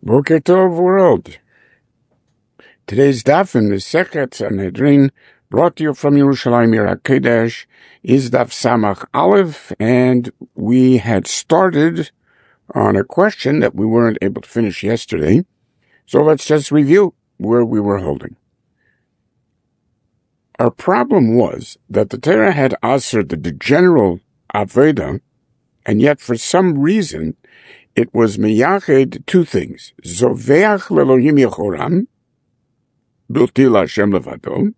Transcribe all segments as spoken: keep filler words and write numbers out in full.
Boker Tov world. Today's daf in the Sechet Sanhedrin, brought to you from Yerushalayim Yer HaKodesh, is daf Samach Aleph, and we had started on a question that we weren't able to finish yesterday. So let's just review where we were holding. Our problem was that the Torah had answered the general Aveda, and yet for some reason it was miyached two things: Zoveach lelohim yechoram, bilti l'Hashem levado,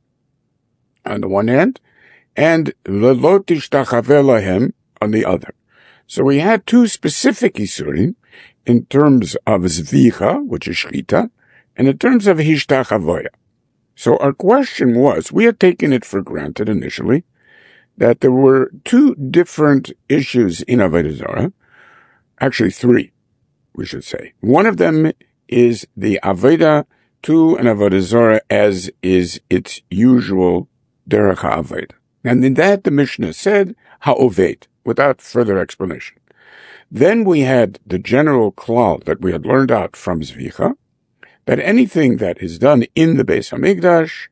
on the one hand, and lelo tishtachaveh lahem on the other. So we had two specific isurim in terms of zvicha, which is shchita, and in terms of hishtachavoya. So our question was, we had taken it for granted initially that there were two different issues in Avodah Zarah. Actually, three, we should say. One of them is the Aveda to an Avodah Zarah as is its usual Derech HaAveda. And in that, the Mishnah said, Ha'oved, without further explanation. Then we had the general klal that we had learned out from Zvicha, that anything that is done in the Beis HaMikdash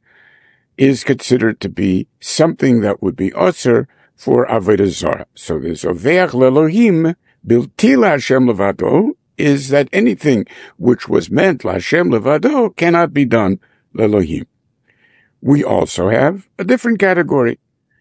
is considered to be something that would be osir for Avodah Zarah. So the Zoveach lelohim bilti l'Hashem levado is that anything which was meant l'Hashem levado cannot be done lelohim. We also have a different category.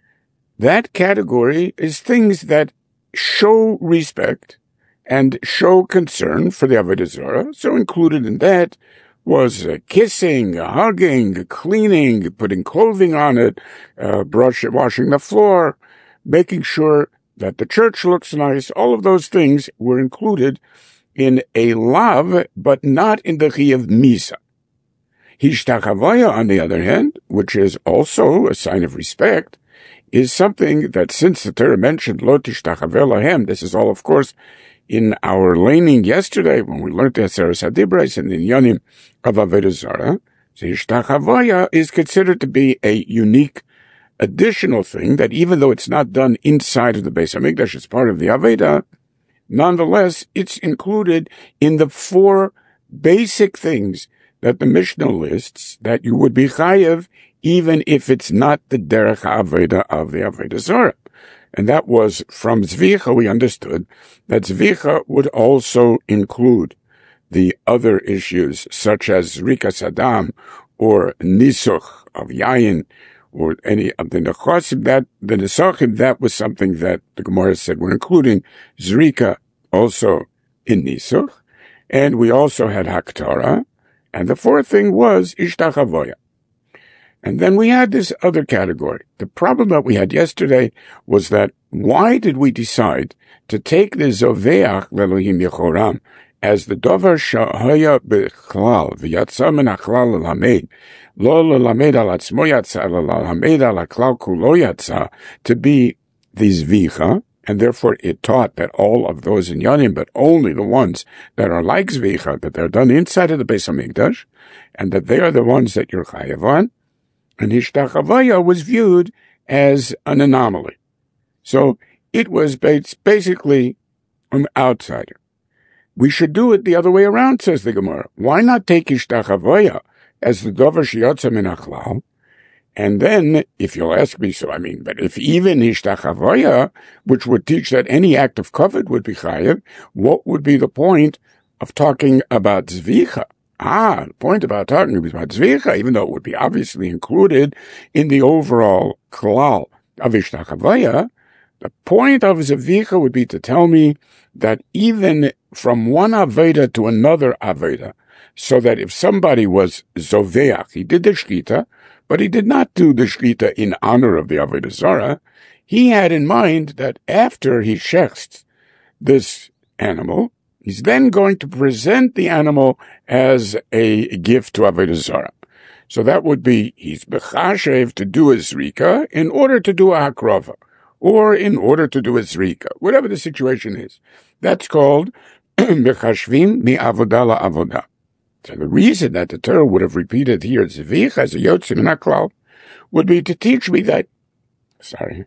That category is things that show respect and show concern for the Avodah Zarah. So included in that was uh, kissing, uh, hugging, cleaning, putting clothing on it, uh, brush, washing the floor, making sure that the church looks nice. All of those things were included in a lav, but not in the chiyuv misa. Hishtachavaya, on the other hand, which is also a sign of respect, is something that since the Torah mentioned lo tishtachaveh lahem, this is all, of course, in our laning yesterday when we learned the Aseres HaDibros and the Inyanim of Avodah Zarah, so Hishtachavaya is considered to be a unique additional thing that even though it's not done inside of the Beis HaMikdash, it's part of the Aveda, nonetheless, it's included in the four basic things that the Mishnah lists that you would be chayev even if it's not the Derech HaAveda of the Avodah Zarah. And that was from Zvicha, we understood that Zvicha would also include the other issues such as Zrikas Hadam or Nisuch of Yayin or any of the Nechosim. That, the Nesachim, that was something that the Gemara said we're including Zrika also in Nisuch. And we also had Haktara. And the fourth thing was Ishtachavoya. And then we had this other category. The problem that we had yesterday was that why did we decide to take the Zoveach lelohim yechoram as the Dover Shahaya Bechlal v'yatsa min hachlal l'lamed lo l'lamed al atzmo yatsa l'lamed al haklal kulo yatsa to be the Zvicha, and therefore it taught that all of those in Yanim, but only the ones that are like Zvicha, that they're done inside of the Beis HaMikdash, and that they are the ones that you're chayav on. And Hishtachavaya was viewed as an anomaly. So it was basically an outsider. We should do it the other way around, says the Gemara. Why not take Hishtachavaya as the Dover Sheyotza min hachlal? And then, if you'll ask me, so I mean, but if even Hishtachavaya, which would teach that any act of covet would be chayev, what would be the point of talking about Zvicha? Ah, the point about talking about Zvicha, even though it would be obviously included in the overall klal of Hishtachavaya, the point of Zvicha would be to tell me that even from one Aveda to another Aveda, so that if somebody was Zoveach, he did the Shkita, but he did not do the Shkita in honor of the Avodah Zarah, he had in mind that after he shechts this animal, he's then going to present the animal as a gift to Avodah Zarah. So that would be, he's bechashev to do a zrika in order to do a hakrova, or in order to do a zrika, whatever the situation is. That's called bechashvim mi avodah la avodah. So the reason that the Torah would have repeated here zvich as a yotzim min haklal would be to teach me that, sorry,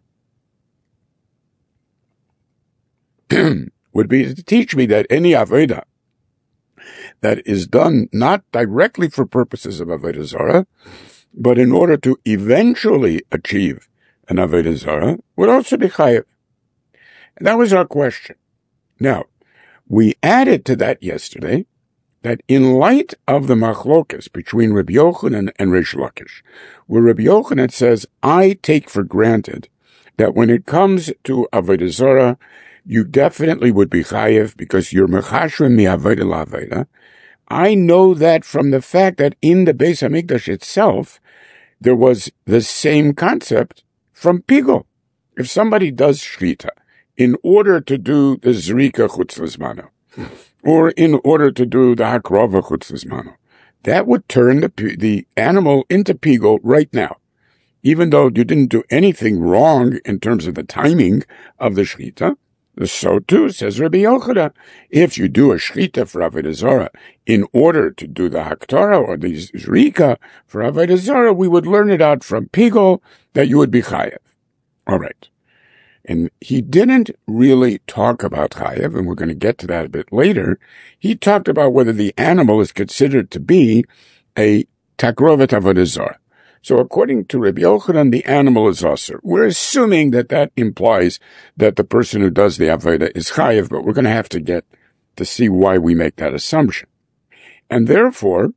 would be to teach me that any Aveda that is done not directly for purposes of Avodah Zarah, but in order to eventually achieve an Avodah Zarah, would also be chayiv. And that was our question. Now, we added to that yesterday that in light of the machlokas between Rabbi Yochanan and Reish Lakish, where Rabbi Yochanan says, I take for granted that when it comes to Avodah Zarah, you definitely would be chayiv because you're mechashrim mi avodah la'avodah. I know that from the fact that in the Beis Hamikdash itself, there was the same concept from Pigol. If somebody does shchita in order to do the zrika chutz lizmano, or in order to do the hakrova chutz lizmano, that would turn the, the animal into Pigol right now. Even though you didn't do anything wrong in terms of the timing of the shchita, so too, says Rabbi Yochanan, if you do a shchita for Avodah Zarah in order to do the Haktorah or the Zrika for Avodah Zarah, we would learn it out from Pigol that you would be chayev. All right. And he didn't really talk about chayev, and we're going to get to that a bit later. He talked about whether the animal is considered to be a takrovet Avodah Zarah. So according to Rabbi Yochanan, the animal is aser. We're assuming that that implies that the person who does the avodah is chayev, but we're going to have to get to see why we make that assumption. And therefore,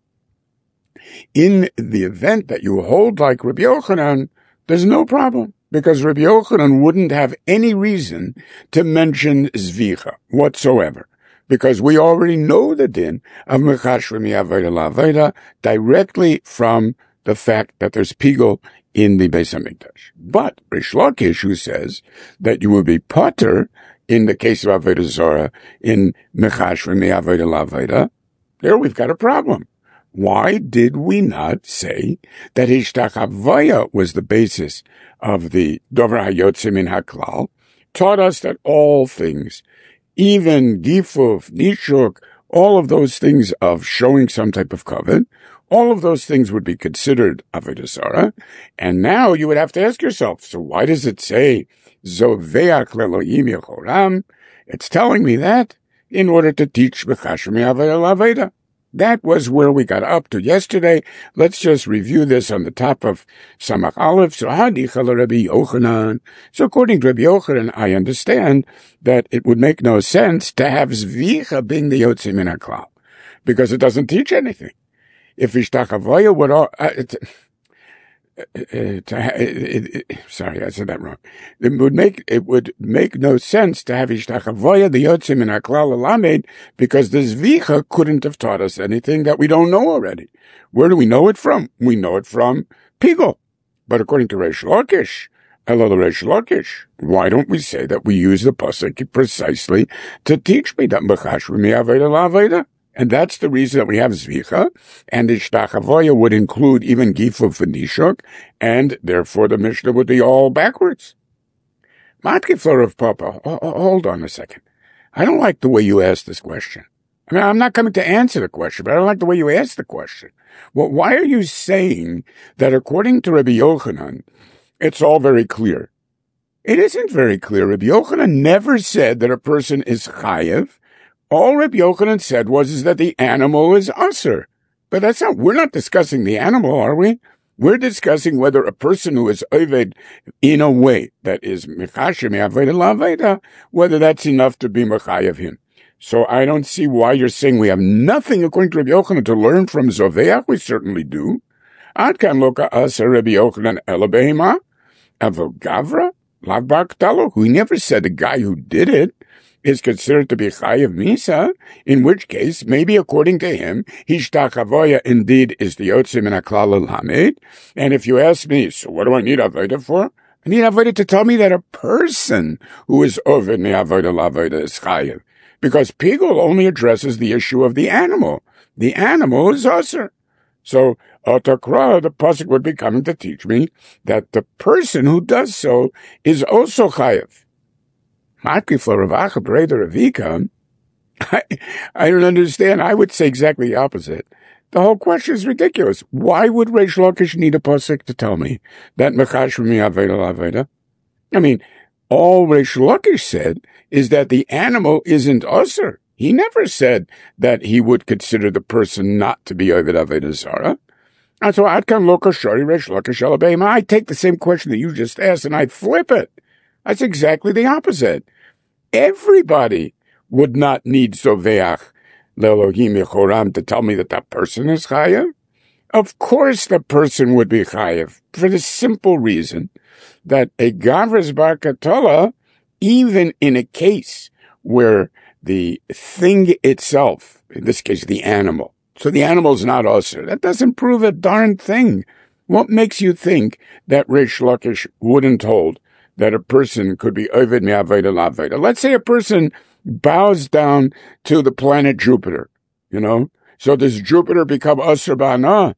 in the event that you hold like Rabbi Yochanan, there's no problem, because Rabbi Yochanan wouldn't have any reason to mention zvicha whatsoever, because we already know the din of mechashrim mi avodah la'avodah directly from the fact that there's Pigol in the Beis Hamikdash. But Reish Lakish, who says that you will be potter in the case of Avodah Zarah in Mechashrim mi Avodah La'avodah, there we've got a problem. Why did we not say that Hishtachavaya was the basis of the Dover HaYotze Min HaKlal, taught us that all things, even Gifuf, Nishuk, all of those things of showing some type of covenant, all of those things would be considered Avodah Zarah, and now you would have to ask yourself, so why does it say, Zoveach le'Elohim Yechoram? It's telling me that in order to teach Mechashrim mi Avodah La'avodah. That was where we got up to yesterday. Let's just review this on the top of Samach Aleph. So Hadicha Rabbi Yochanan. So according to Rabbi Yochanan, I understand that it would make no sense to have Zvicha being the Yotze Min HaKlal, because it doesn't teach anything. If Hishtachavaya would, all, uh, it, uh, it, it, it, sorry, I said that wrong. It would make it would make no sense to have Hishtachavaya the Yotze Min HaKlal Lamed, because the Zvicha couldn't have taught us anything that we don't know already. Where do we know it from? We know it from Pigol. But according to Reish Lakish, Elul Reish Lakish, why don't we say that we use the pasuk precisely to teach me that Mechashrim mi Avodah La'avodah? And that's the reason that we have Zvicha, and Hishtachavaya would include even Gifuf and Nishuk, and therefore the Mishnah would be all backwards. Matkifler of Papa, hold on a second. I don't like the way you asked this question. I mean, I'm not coming to answer the question, but I don't like the way you asked the question. Well, why are you saying that according to Rabbi Yochanan, it's all very clear? It isn't very clear. Rabbi Yochanan never said that a person is chayev. All Rabbi Yochanan said was is that the animal is aser. But that's not, we're not discussing the animal, are we? We're discussing whether a person who is oved in a way that is mechashim mi avodah la'avodah, whether that's enough to be mechayev him. So I don't see why you're saying we have nothing, according to Rabbi Yochanan, to learn from Zoveach. We certainly do. Ad kan lo ka'aser Rabbi Yochanan ela behema, avo gavra, lav ba'ktalo, who never said the guy who did it is considered to be chayev misa, in which case, maybe according to him, Hishtachavaya indeed is the Yotze Min HaKlal Lamed. And if you ask me, so what do I need avodah for? I need avodah to tell me that a person who is oved mi avodah la'avodah is chayev, because Pigol only addresses the issue of the animal. The animal is aser. So, Otakra, the pasuk would be coming to teach me that the person who does so is also chayev. Matki for Ravacha Breda Ravika, I, I don't understand. I would say exactly the opposite. The whole question is ridiculous. Why would Reish Lakish need a pasuk to tell me that Mechashrim mi Avodah La'avodah? I mean, all Reish Lakish said is that the animal isn't aser. He never said that he would consider the person not to be Oved Avodah Zarah. And so I take the same question that you just asked and I flip it. That's exactly the opposite. Everybody would not need Zoveach Le'Elohim Yechoram to tell me that that person is Chayav. Of course the person would be Chayav, for the simple reason that a Gavras Bar Katola, even in a case where the thing itself, in this case the animal, so the animal is not Osir, that doesn't prove a darn thing. What makes you think that Reish Lakish wouldn't hold that a person could be Oved Me'Avodah L'Avodah? Let's say a person bows down to the planet Jupiter, you know? So does Jupiter become Osir Ba'ana?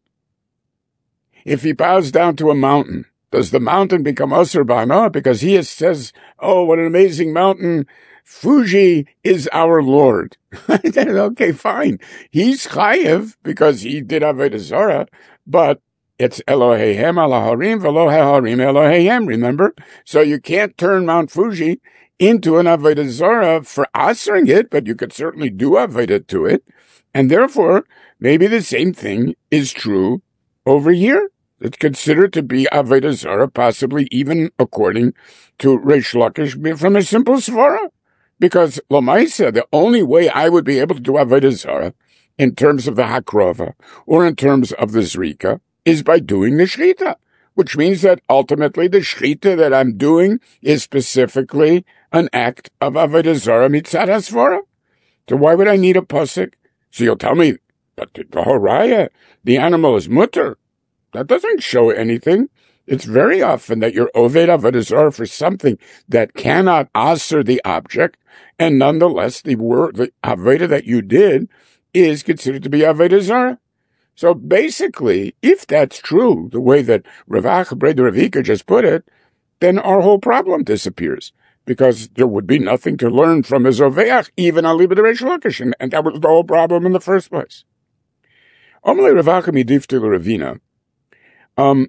If he bows down to a mountain, does the mountain become Osir Ba'ana? Because he says, oh, what an amazing mountain. Fuji is our Lord. Okay, fine. He's Chayev because he did Avodah Zarah, but it's Eloheihem Alaharim Velo Harim Eloheihem, remember? So you can't turn Mount Fuji into an Avodah Zarah for answering it, but you could certainly do Avodah to it. And therefore, maybe the same thing is true over here. It's considered to be Avodah Zarah, possibly even according to Reish Lakish from a simple Svara. Because Lamaisa, the only way I would be able to do Avodah Zarah in terms of the Hakrova or in terms of the Zrika is by doing the Shechita, which means that ultimately the Shechita that I'm doing is specifically an act of Avodah Zarah mitzad HaSvara. So why would I need a pasuk? So you'll tell me, but the Horaya, the animal is mutter. That doesn't show anything. It's very often that you're Oved Avodah Zarah for something that cannot answer the object, and nonetheless the word, the Avodah that you did is considered to be Avodah Zarah. So basically, if that's true, the way that Ravach Breder Ravika just put it, then our whole problem disappears, because there would be nothing to learn from a Zoveach, even on Liber Reish Lakish, and that was the whole problem in the first place. Omle Ravach Midifti Ravina. Um,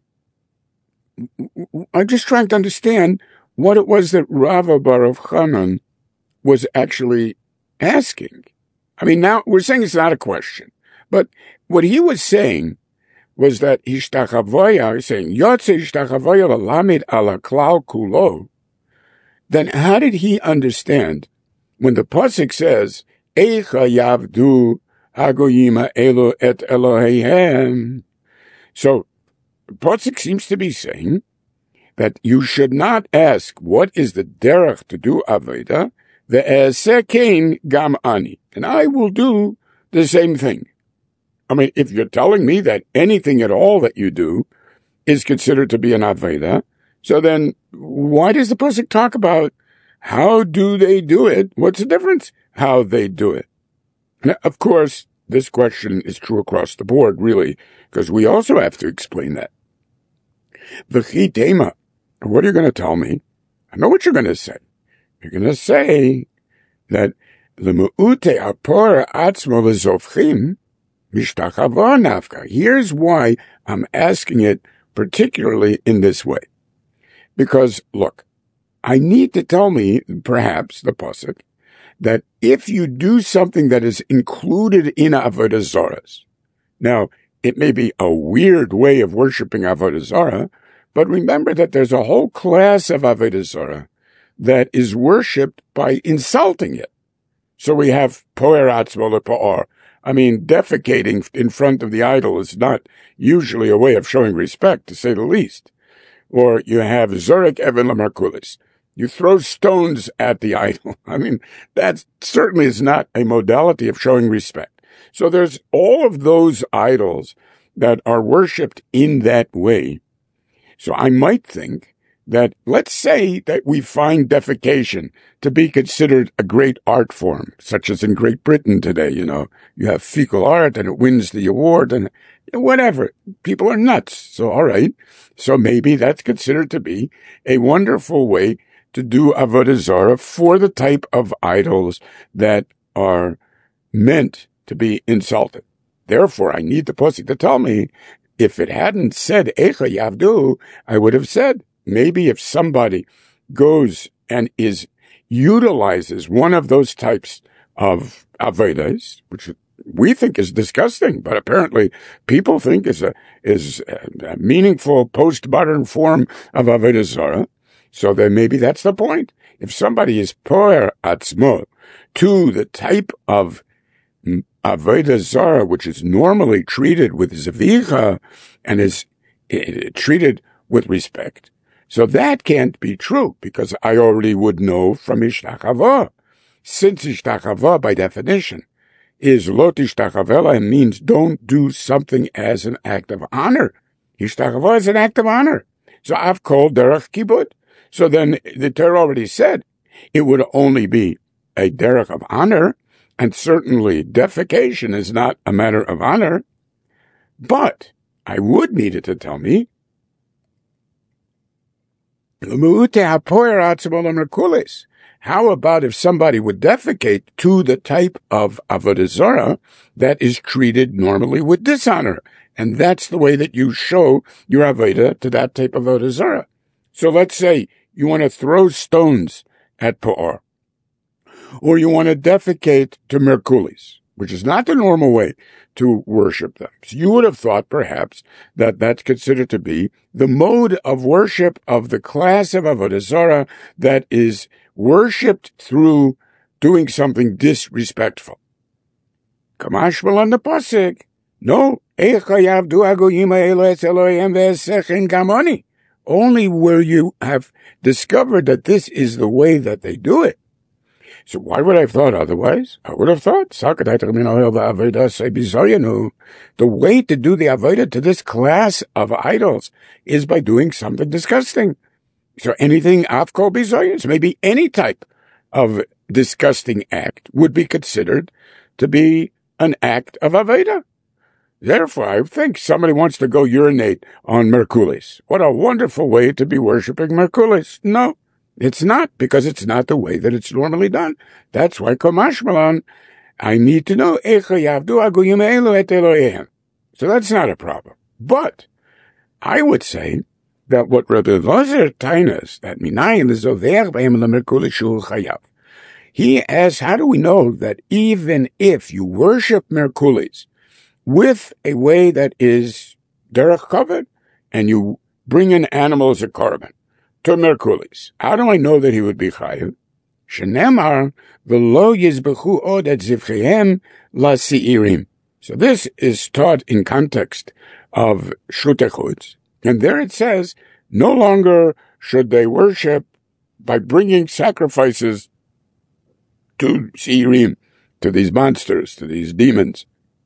I'm just trying to understand what it was that Rava Baruch Chanan was actually asking. I mean, now we're saying it's not a question, but what he was saying was that Hishtachavoya, he's saying, Yotze Hishtachavoya Lalamid ala Klal Kulo. Then how did he understand when the pasuk says, Eicha Yavdu Hagoyima Elo et Eloheihem? So, Pasuk seems to be saying that you should not ask what is the derech to do Avodah, ve'eseh kein gam ani, and I will do the same thing. I mean, if you're telling me that anything at all that you do is considered to be an Avodah, so then why does the pasuk talk about how do they do it? What's the difference? How they do it. And of course, this question is true across the board, really, because we also have to explain that. V'chitema, what are you going to tell me? I know what you're going to say. You're going to say that l'me'ute apor atzmo l'zofchim mishtachavo nafka. Here's why I'm asking it particularly in this way. Because, look, I need to tell me, perhaps, the pasuk, that if you do something that is included in Avodah Zarahs, now, it may be a weird way of worshiping Avodah Zarah, but remember that there's a whole class of Avodah Zarah that is worshipped by insulting it. So we have Poer Atzmo Le'Po'or. I mean, defecating in front of the idol is not usually a way of showing respect, to say the least. Or you have Zorek Even Lamarkulis. You throw stones at the idol. I mean, that certainly is not a modality of showing respect. So there's all of those idols that are worshipped in that way. So I might think that, let's say that we find defecation to be considered a great art form, such as in Great Britain today, you know, you have fecal art and it wins the award and whatever. People are nuts. So, all right. So maybe that's considered to be a wonderful way to do Avodah Zarah for the type of idols that are meant to be insulted. Therefore, I need the pasuk to tell me, if it hadn't said Eicha Yavdu, I would have said, maybe if somebody goes and is, utilizes one of those types of Avedas, which we think is disgusting, but apparently people think is a is a, a meaningful postmodern form of Avodah Zarah. So then maybe that's the point. If somebody is poer atzmo to the type of Avodah Zarah, which is normally treated with zvicha and is uh, treated with respect, so that can't be true, because I already would know from Ishtachava. Since Ishtachava, by definition, is Lot Ishtachavela, and means don't do something as an act of honor. Ishtachava is an act of honor. So I've called Derech Kibud. So then the Torah already said it would only be a derech of honor, and certainly defecation is not a matter of honor. But I would need it to tell me, how about if somebody would defecate to the type of Avodah Zarah that is treated normally with dishonor? And that's the way that you show your Avodah to that type of Avodah Zarah. So let's say you want to throw stones at Pa'or, or you want to defecate to Merkulis, which is not the normal way to worship them. So you would have thought perhaps that that's considered to be the mode of worship of the class of Avodah Zarah that is worshipped through doing something disrespectful. Kamashmal on the pasuk, no, only where you have discovered that this is the way that they do it. So why would I have thought otherwise? I would have thought, the way to do the Avodah to this class of idols is by doing something disgusting. So anything afkol bizoyos, maybe any type of disgusting act would be considered to be an act of Avodah. Therefore, I think somebody wants to go urinate on Merkulis. What a wonderful way to be worshiping Merkulis. No, it's not, because it's not the way that it's normally done. That's why Komashmalan, I need to know. So that's not a problem. But I would say that what Rabbi Elazar tainas, that minayin lezover b'hem lemerkulis shu chayav. He asks, how do we know that even if you worship Merkulis with a way that is derech kavod, and you bring in animals as a korban to Merkulis, how do I know that he would be chayav? Shenemar v'lo yizbechu od et zivchehem lasi'irim. So this is taught in context of Shutei Chutz, and there it says, no longer should they worship by bringing sacrifices to Seirim, to these monsters, to these demons.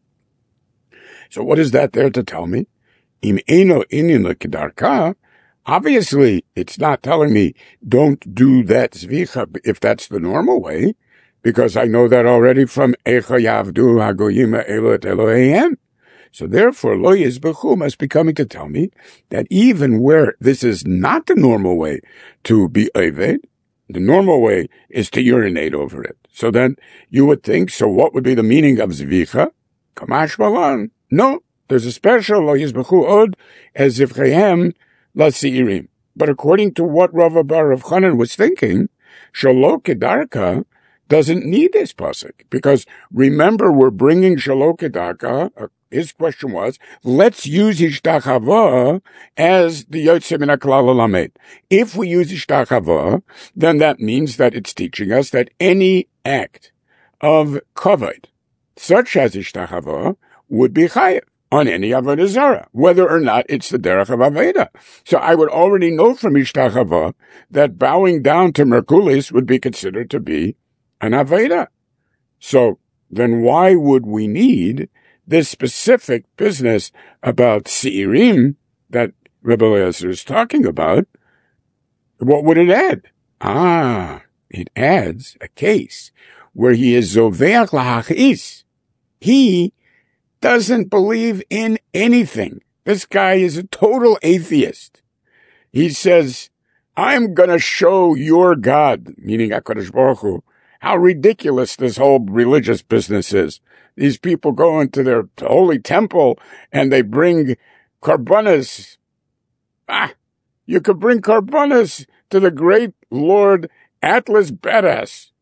So what is that there to tell me? Im eno inin lekedarka. Obviously, it's not telling me don't do that zvicha if that's the normal way, because I know that already from Echa Yavdu Hagoyim Elot Eloheim. So therefore, Lo Yizbechu must be coming to tell me that even where this is not the normal way to be Oved, the normal way is to urinate over it. So then you would think, so what would be the meaning of zvicha? Kamash Malan. No, there's a special Lo Yizbechu Od as Zivchehem LaSi'irim. But according to what Rav Bar Rav Chanan was thinking, Shalo Kedarka doesn't need this pasuk, because remember, we're bringing Shalo Kedarka. Uh, his question was, let's use Ishtachava as the Yotzei Min HaKlal Lamed. If we use Ishtachava, then that means that it's teaching us that any act of kavod, such as Ishtachava, would be chayav on any Avodah Zarah, whether or not it's the derech of Avodah. So I would already know from Ishtachava that bowing down to Merkulis would be considered to be an Avodah. So then why would we need this specific business about Seirim that Rebbe Eliezer is talking about? What would it add? Ah, it adds a case where he is Zoveach Lahachis. He doesn't believe in anything. This guy is a total atheist. He says, I'm going to show your God, meaning HaKadosh Baruch Hu, how ridiculous this whole religious business is. These people go into their holy temple and they bring karbanas. Ah, you could bring karbanas to the great Lord Atlas Badass.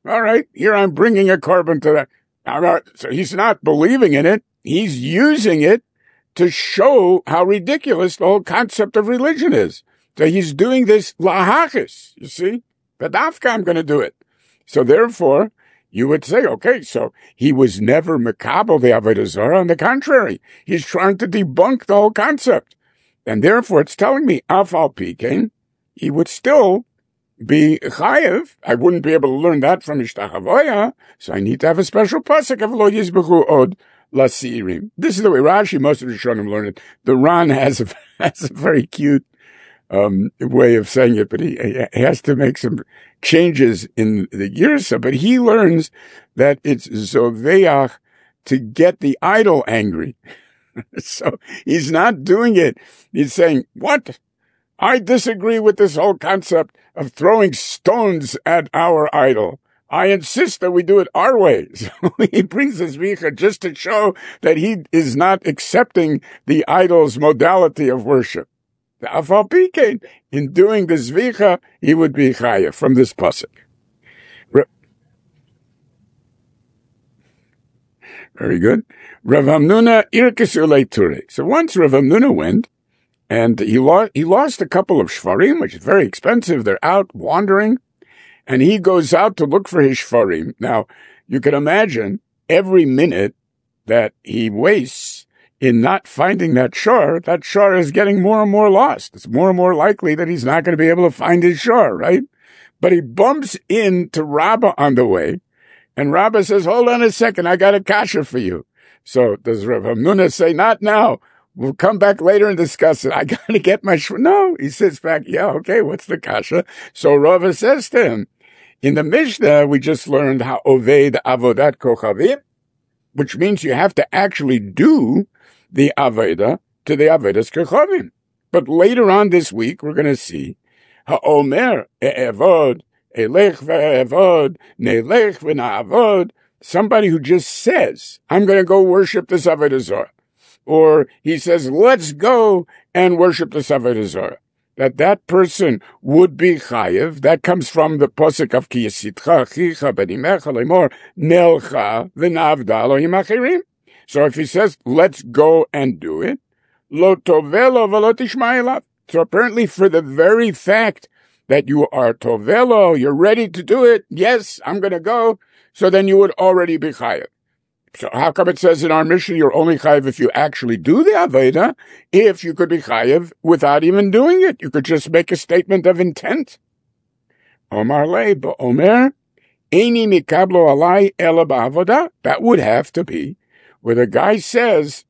all right, here I'm bringing a carbon to that. All right, so he's not believing in it. He's using it to show how ridiculous the whole concept of religion is. So he's doing this lahachis, you see? Badafka, I'm going to do it. So therefore, you would say, okay, so he was never mekabel the Avodah Zarah. On the contrary, he's trying to debunk the whole concept. And therefore, it's telling me, Afal Pikein, he would still be chayev. I wouldn't be able to learn that from Ishtachavoya, so I need to have a special pasuk of Lo Yizbechu Od Lasirim. This is the way Rashi, most of the Rishonim learn it. The Ran has a, has a very cute um, way of saying it, but he, he has to make some changes in the Girsa. But he learns that it's Zoveach to get the idol angry. So he's not doing it. He's saying, what? I disagree with this whole concept of throwing stones at our idol. I insist that we do it our way. So he brings this vicha just to show that he is not accepting the idol's modality of worship. The Afal Pikein, in doing this vicha, he would be chayav from this pasuk. Very good. Rav Hamnuna irkesu leiture. So once Rav Hamnuna went, and he lost, he lost a couple of shvarim, which is very expensive. They're out wandering, and he goes out to look for his shvarim. Now, you can imagine every minute that he wastes in not finding that shor, that shor is getting more and more lost. It's more and more likely that he's not going to be able to find his shor, right? But he bumps into Rabbah on the way, and Rabbah says, hold on a second, I got a kasha for you. So does Rav Hamnuna say, not now. We'll come back later and discuss it. I got to get my shor. No, he sits back. Yeah, okay, what's the kasha? So Rava says to him, in the Mishnah, we just learned how oved avodat kochavim, which means you have to actually do the aveda to the avedas kochavim. But later on this week, we're going to see ha'omer e'evod elech ve'evod ne'elech v'na'avod, somebody who just says, I'm going to go worship this avodah zarah. Or he says, let's go and worship the Avodah Zarah. That that person would be chayev. That comes from the posuk of Ki yisitcha chicha b'nimecha lemor nelcha v'navda Elohim achirim. So if he says, let's go and do it, lo tovelo v'lo tishma elav. So apparently for the very fact that you are tovelo, you're ready to do it, yes, I'm going to go, so then you would already be chayev. So how come it says in our mission you're only chayiv if you actually do the Aveda, if you could be chayiv without even doing it? You could just make a statement of intent. Omar le ba'omer, eini mikablo alai ela ba'avoda. That would have to be where the guy says,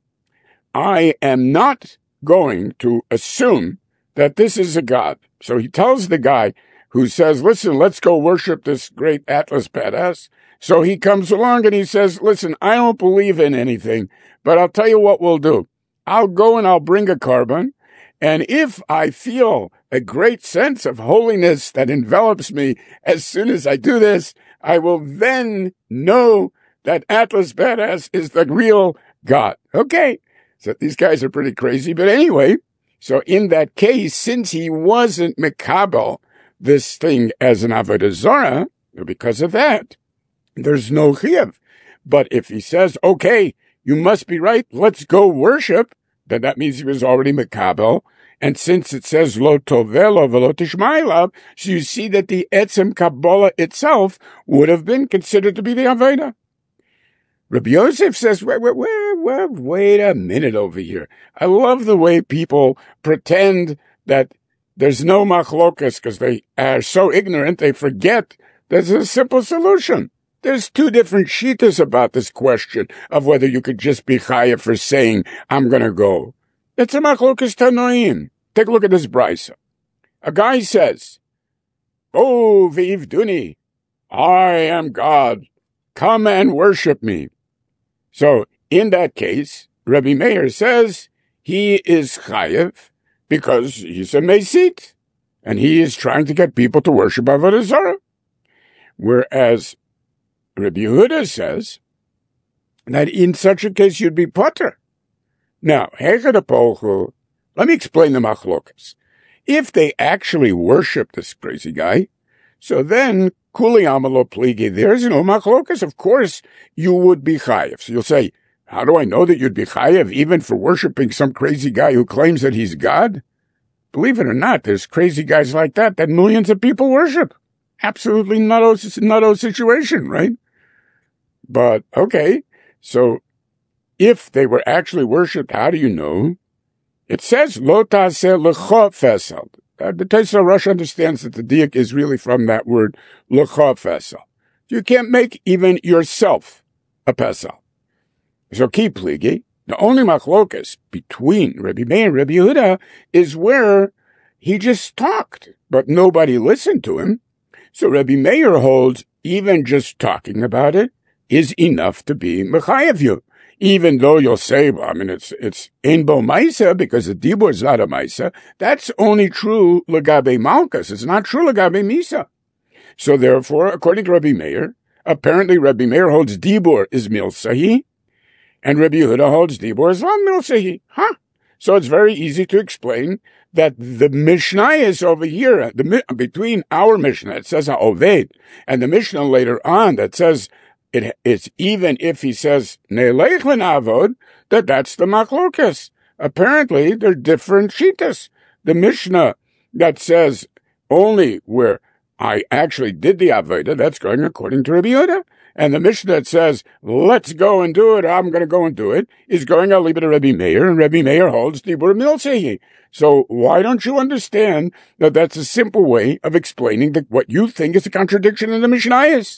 I am not going to assume that this is a god. So he tells the guy who says, listen, let's go worship this great Atlas badass. So he comes along and he says, listen, I don't believe in anything, but I'll tell you what we'll do. I'll go and I'll bring a carbon, and if I feel a great sense of holiness that envelops me as soon as I do this, I will then know that Atlas Badass is the real God. Okay, so these guys are pretty crazy, but anyway, so in that case, since he wasn't mekabel this thing as an avodah zarah, because of that, there's no chiyuv. But if he says, okay, you must be right, let's go worship, then that means he was already mekabel. And since it says lo tovelo velo tishmailav, so you see that the etzem Kabbalah itself would have been considered to be the Aveda. Rabbi Yosef says, wait, wait, wait, wait, wait a minute over here. I love the way people pretend that there's no machlokas because they are so ignorant they forget there's a simple solution. There's two different shitas about this question of whether you could just be chayav for saying, I'm going to go. It's a machlokas tanoim. Take a look at this brisa. A guy says, Oh, v'ivduni, I am God. Come and worship me. So, in that case, Rabbi Meir says he is chayav because he's a mesit, and he is trying to get people to worship Avodah Zarah. Whereas Rabbi Yehuda says that in such a case you'd be potter. Now, let me explain the machlokas. If they actually worship this crazy guy, so then Kuli amalo pligi. There's no machlokas. Of course, you would be chayev. So you'll say, how do I know that you'd be chayev even for worshiping some crazy guy who claims that he's God? Believe it or not, there's crazy guys like that that millions of people worship. Absolutely nutto, nutto situation, right? But, okay, so if they were actually worshipped, how do you know? It says, Lo taseh lecho fesel. Uh, the Tosfos Rosh understands that the diak is really from that word, lecho fesel. You can't make even yourself a pesel. So keep pligi. The only machlokas between Rabbi Meir and Rabbi Yehuda is where he just talked, but nobody listened to him. So Rabbi Meir holds even just talking about it is enough to be mechayev you. Even though you'll say, well, I mean, it's it's ein bo maisa because the dibur is not a maisa. That's only true legabe malchus. It's not true legabe misa. So therefore, according to Rabbi Meir, apparently Rabbi Meir holds dibur is milsahi, and Rabbi Yehuda holds dibur is not milsahi. Huh? So it's very easy to explain that the Mishnah is over here, the, between our Mishnah, it says ha'oved, and the Mishnah later on that says it, it's even if he says ne'elech v'na'avod, that that's the machlokas. Apparently, they're different shitas. The Mishnah that says only where I actually did the avodah, that's going according to Rabbi Yehuda. And the Mishnah that says, let's go and do it, or I'm going to go and do it, is going I'll leave it to Rabbi Meir, and Rabbi Meir holds dibur milsehi. So why don't you understand that that's a simple way of explaining that what you think is a contradiction in the Mishnayos?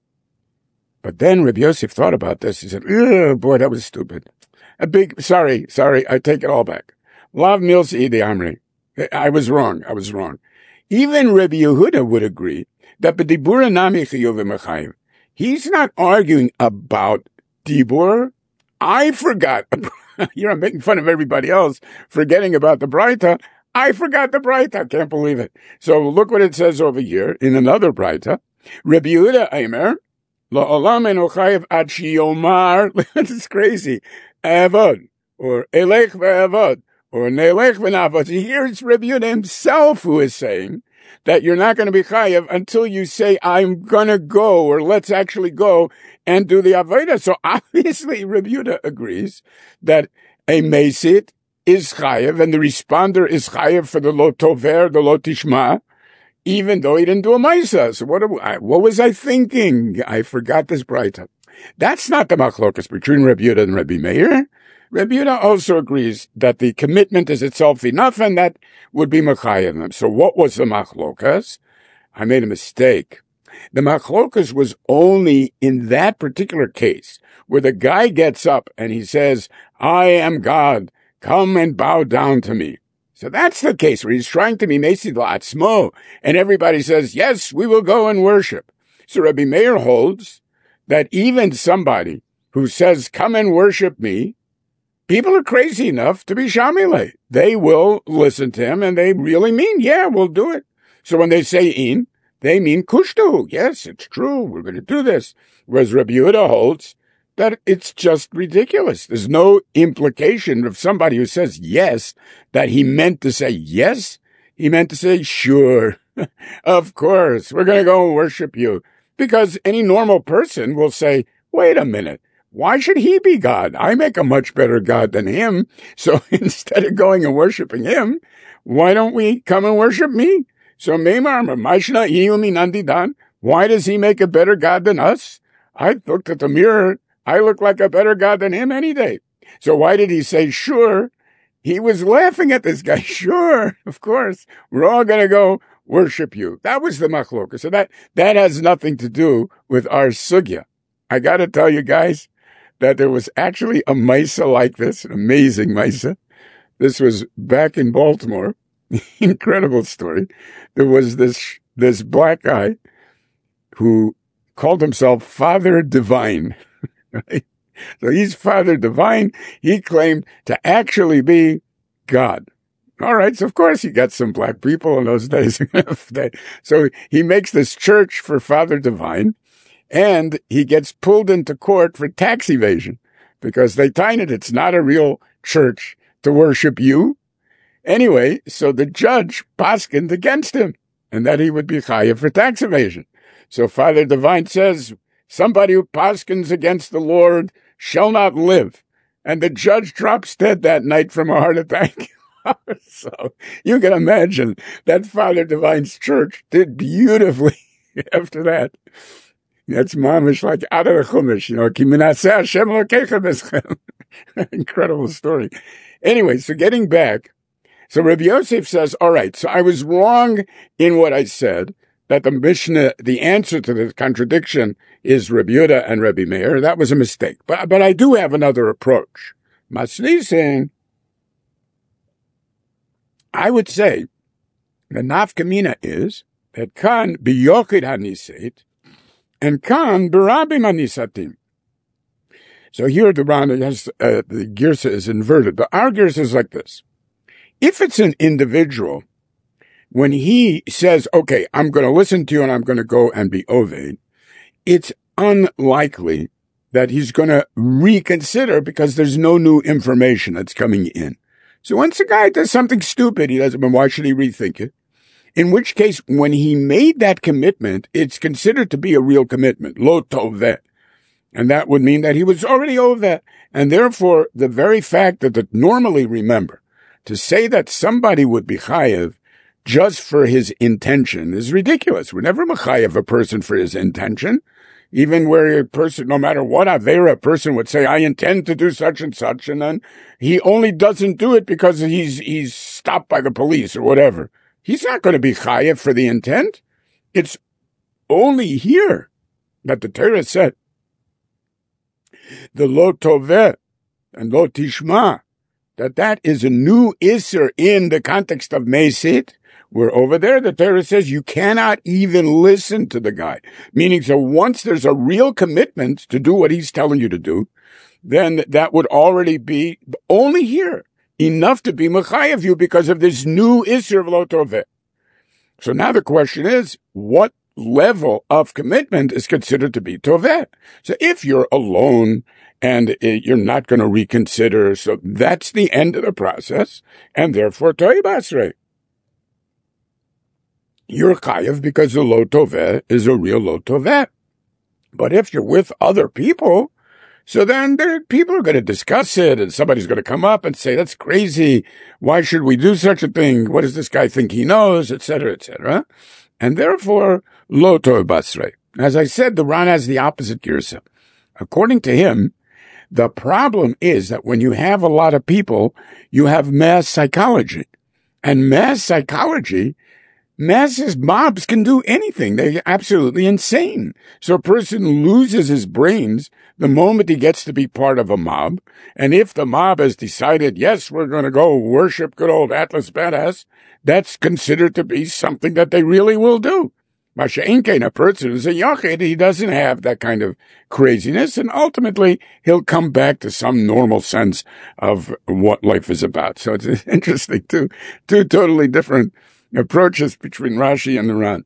But then Rabbi Yosef thought about this. He said, oh boy, that was stupid. A big, sorry, sorry, I take it all back. Lav milsehi de amri. I was wrong, I was wrong. Even Rabbi Yehuda would agree that b'dibur nami chiyuv v'mechayiv. He's not arguing about dibur. I forgot. Here I'm making fun of everybody else, forgetting about the Braita. I forgot the Braita. Can't believe it. So look what it says over here in another Braita. Rabbi Yehuda Eimer, la'olam eno chayev ad sheyomar. This is crazy. Avod, or elech ve'avod, or ne'elech v'navod. Here it's Rabbi Yehuda himself who is saying that you're not going to be chayev until you say, I'm going to go, or let's actually go and do the avodah. So obviously, Rabbi Yehuda agrees that a mesit is chayev, and the responder is chayev for the lo tover, the lo tishma, even though he didn't do a maisa. So what, I, what was I thinking? I forgot this Braita. That's not the machlokas between Rabbi Yehuda and Rabbi Meir. Rabbi Yehuda also agrees that the commitment is itself enough, and that would be mechayev them. So what was the machlokas? I made a mistake. The machlokas was only in that particular case where the guy gets up and he says, I am God, come and bow down to me. So that's the case where he's trying to be mesid la'atzmo, and everybody says, yes, we will go and worship. So Rabbi Meir holds that even somebody who says, come and worship me, people are crazy enough to be shamile. They will listen to him, and they really mean, yeah, we'll do it. So when they say in, they mean kushtu. Yes, it's true. We're going to do this. Whereas Rabbi Yehuda holds that it's just ridiculous. There's no implication of somebody who says yes, that he meant to say yes. He meant to say, sure, of course, we're going to go and worship you. Because any normal person will say, wait a minute. Why should he be God? I make a much better God than him. So instead of going and worshiping him, why don't we come and worship me? So Meimar, Maishna Iyumi Nandidan, why does he make a better God than us? I looked at the mirror. I look like a better God than him any day. So why did he say, sure? He was laughing at this guy. Sure, of course. We're all going to go worship you. That was the machloka. So that, that has nothing to do with our sugya. I got to tell you guys that there was actually a Maisa like this, an amazing Maisa. This was back in Baltimore. Incredible story. There was this, this black guy who called himself Father Divine. Right? So he's Father Divine. He claimed to actually be God. All right. So of course he got some black people in those days. So he makes this church for Father Divine, and he gets pulled into court for tax evasion because they find it. It's not a real church to worship you. Anyway, so the judge paskined against him, and that he would be chayav for tax evasion. So Father Divine says, somebody who paskins against the Lord shall not live. And the judge drops dead that night from a heart attack. So you can imagine that Father Divine's church did beautifully after that. That's mamish like out of the chumash, you know. Ki minaseh Hashem Elokeichem eschem. Incredible story. Anyway, so getting back, so Rabbi Yosef says, all right, so I was wrong in what I said, that the Mishnah, the answer to the contradiction is Rabbi Yehuda and Rabbi Meir. That was a mistake. But, but I do have another approach. Maslisin, I would say the nafkamina is that kan biyochid haniseit and kan berabim hanisatim. So here the Ran has uh, the girsa is inverted, but our girsa is like this: if it's an individual, when he says, "Okay, I'm going to listen to you and I'm going to go and be oved," it's unlikely that he's going to reconsider because there's no new information that's coming in. So once a guy does something stupid, he doesn't, why should he rethink it? In which case, when he made that commitment, it's considered to be a real commitment, lo toveh. And that would mean that he was already oveh. And therefore, the very fact that, that normally, remember, to say that somebody would be chayev just for his intention is ridiculous. We're never mechayev a person for his intention. Even where a person, no matter what avera, a person would say, I intend to do such and such, and then he only doesn't do it because he's he's stopped by the police or whatever. He's not going to be chayev for the intent. It's only here that the Torah said, the lo toveh and lo tishma, that that is a new isser in the context of mesit. Where over there, the Torah says you cannot even listen to the guy. Meaning, so once there's a real commitment to do what he's telling you to do, then that would already be only here enough to be mechayev you because of this new isser of lo toveh. So now the question is, what level of commitment is considered to be toveh? So if you're alone and you're not going to reconsider, so that's the end of the process, and therefore toy basrei. You're chayev because the lo toveh is a real lo toveh. But if you're with other people, so then there, people are going to discuss it, and somebody's going to come up and say, that's crazy. Why should we do such a thing? What does this guy think he knows, et cetera, et cetera. And therefore, lo toveh basrei. As I said, the Ran has the opposite girsa. According to him, the problem is that when you have a lot of people, you have mass psychology. And mass psychology, masses, mobs can do anything. They're absolutely insane. So a person loses his brains the moment he gets to be part of a mob. And if the mob has decided, yes, we're going to go worship good old Atlas Badass, that's considered to be something that they really will do. Masha'inkein, a person is a yachid, he doesn't have that kind of craziness, and ultimately he'll come back to some normal sense of what life is about. So it's interesting, two, two totally different approaches between Rashi and the Ran.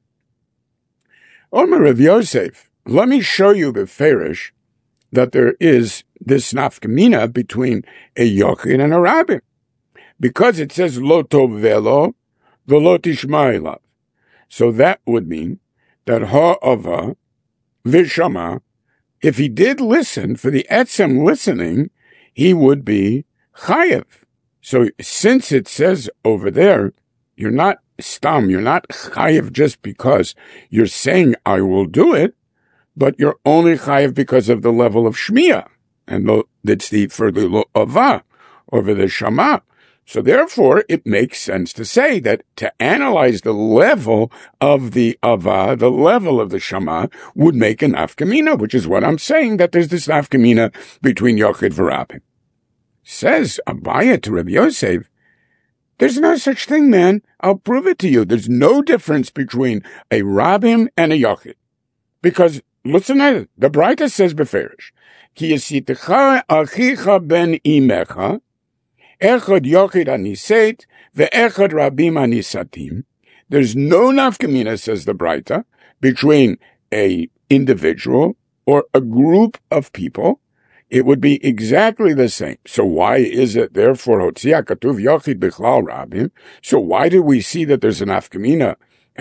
Omer of Yosef, let me show you beferish that there is this nafkamina between a yochid and a rabbin. Because it says lo tovelo, velo tishma elav. So that would mean that ha'ava v'shama, if he did listen, for the etzem listening, he would be chayev. So since it says over there, you're not stam, you're not chayev just because you're saying I will do it, but you're only chayev because of the level of shmiya, and lo, that's the for the lo ava over the shama. So therefore, it makes sense to say that to analyze the level of the ava, the level of the shama, would make an nafkamina, which is what I'm saying, that there's this nafkamina between yochid v'rabbin. Says Abaya to Rabbi Yosef, there's no such thing, man. I'll prove it to you. There's no difference between a rabbin and a yochid. Because, listen at it, the Braita says beferish, Ki yisitecha achicha ben imecha, echad yochid aniseit, ve'echad rabim anisatim. There's no nafkamina, says the Braita, between a individual or a group of people. It would be exactly the same. So why is it, therefore, Hotzia Katuv Yochid Bichlal Rabim? So why do we see that there's an nafkamina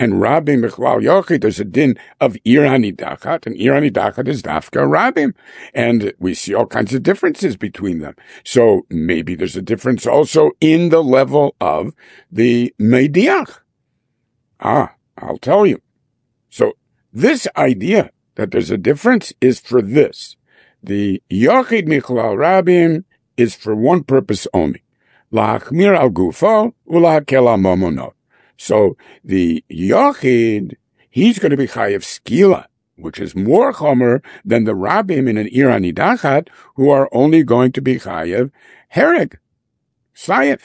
and Rabim Bichlal Yochid, there's a din of Ir Hanidachat, and Ir Hanidachat is Dafka Rabim. And we see all kinds of differences between them. So maybe there's a difference also in the level of the Meidiach. Ah, I'll tell you. So this idea that there's a difference is for this. The Yochid Michlal Rabim is for one purpose only. La'achmir al gufo u'la'akel al momono. So the Yochid, he's going to be chayav skila, which is more chomer than the Rabim in an Ir Hanidachat, who are only going to be chayav hereg, sayef.